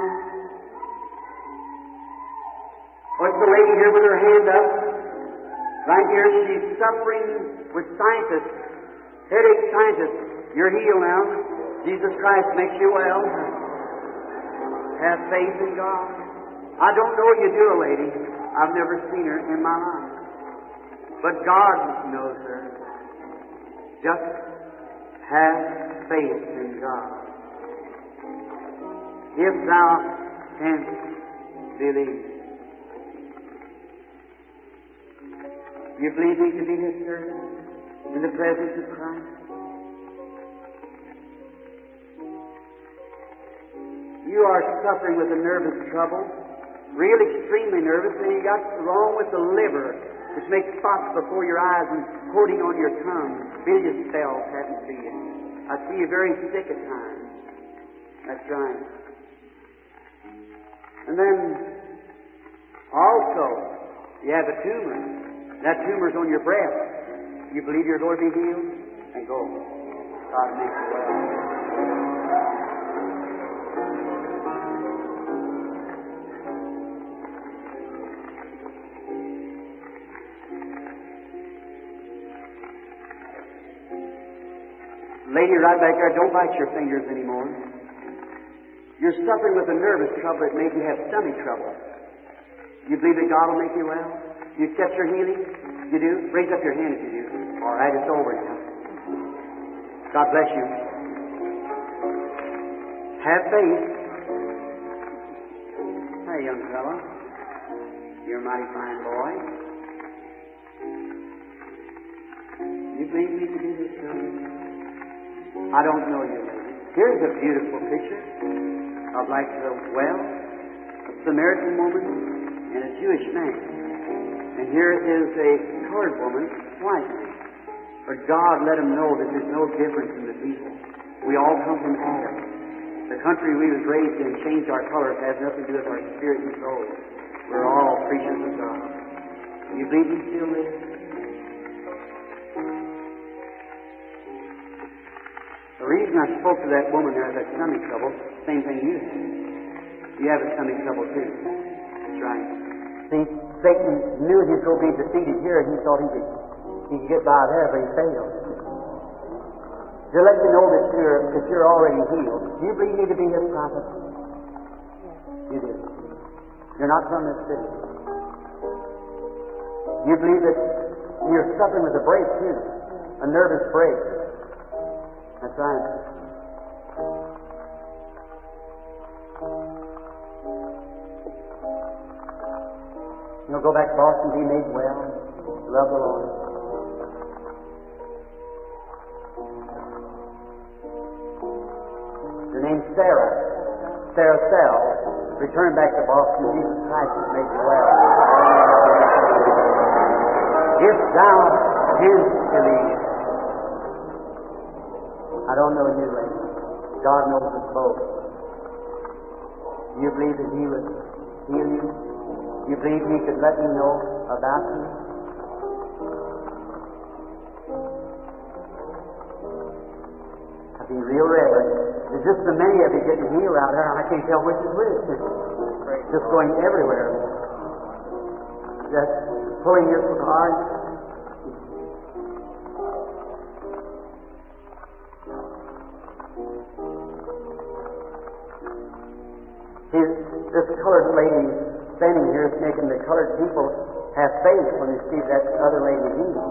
Speaker 1: Oh, it's the lady here with her hand up. Right here, she's suffering with sinus, headache sinus. You're healed now. Jesus Christ makes you well. Have faith in God. I don't know you do, lady. I've never seen her in my life. But God knows her. Just have faith in God. If thou canst believe. You believe me to be His servant in the presence of Christ? You are suffering with a nervous trouble, real extremely nervous, and you got wrong with the liver, which makes spots before your eyes and coating on your tongue. Bilious spells happen to you. I see you very sick at times. That's right. And then also you have a tumor. That tumor's on your breast. You believe you're going to be healed? And go. God makes you well. Lady right back there, don't bite your fingers anymore. You're suffering with a nervous trouble that made you have stomach trouble. You believe that God will make you well? You accept your healing? You do? Raise up your hand if you do. All right, it's over now. God bless you. Have faith. Hey, young fellow. You're a mighty fine boy. You believe me to do this service? I don't know you, lady. Here's a beautiful picture of like the well, a Samaritan woman, and a Jewish man. And here is a colored woman, white man. But God let him know that there's no difference in the people. We all come from Adam. The country we was raised in changed our colors, has nothing to do with our spirit and soul. We're all creatures of God. You believe He still lives? The reason I spoke to that woman there, that stomach trouble, same thing you have. You have a stomach trouble too. That's right. See, Satan knew he was going to be defeated here, and he thought he could get by there, but he failed. To let you know that you're already healed. Do you believe me to be His prophet? You do. You're not from this city. You believe that you're suffering with a break too, a nervous break. That's right. You'll go back to Boston, be made well, love the Lord. Her name's Sarah. Sarah Sell. Return back to Boston. Jesus Christ has made you well. If thou canst believe. I don't know you, lady. God knows us both. You believe that He would heal you? You believe He could let me know about you? I'd be real reverent. There's just so many of you getting healed out there, I can't tell which is which. It's just going everywhere. Just pulling your card. This colored lady standing here is making the colored people have faith when they see that other lady healed.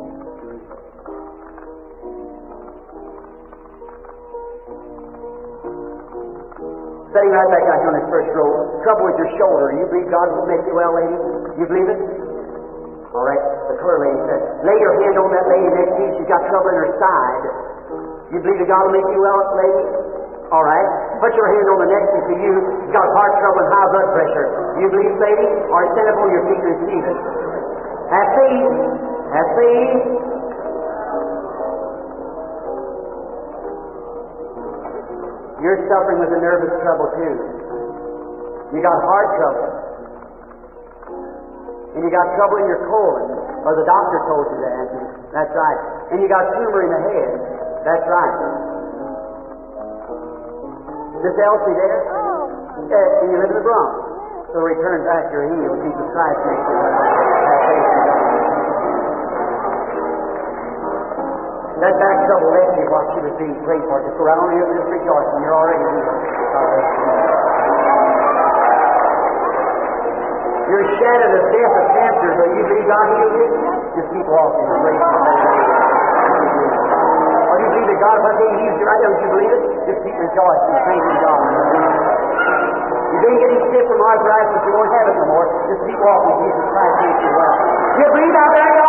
Speaker 1: Sitting right back out here on this first row, trouble with your shoulder. You believe God will make you well, lady? You believe it? All right. The colored lady said, lay your hand on that lady next to you. She's got trouble in her side. You believe that God will make you well, lady? All right. Put your hand on the next one to you. You've got heart trouble and high blood pressure. You believe, lady? All right, stand up on your feet and receive it. Have faith. Have faith. You're suffering with a nervous trouble too. You got heart trouble. And you got trouble in your colon. Or the doctor told you that. That's right. And you got tumor in the head. That's right. This Elsie there? And you live in the Bronx. So return back your healed. Jesus Christ makes you well. That back trouble left you while she was being prayed for. Just go right on here and just rejoice, and you're already healed. You're scared of the death of cancer, but you believe God healed you? Just keep walking. Or you believe that God, one day He heals you right now, don't you believe it? Just keep rejoicing, thanking God. You've been getting sick from arthritis, but you won't have it no more. Just keep walking. Jesus Christ makes you well. You believe out there,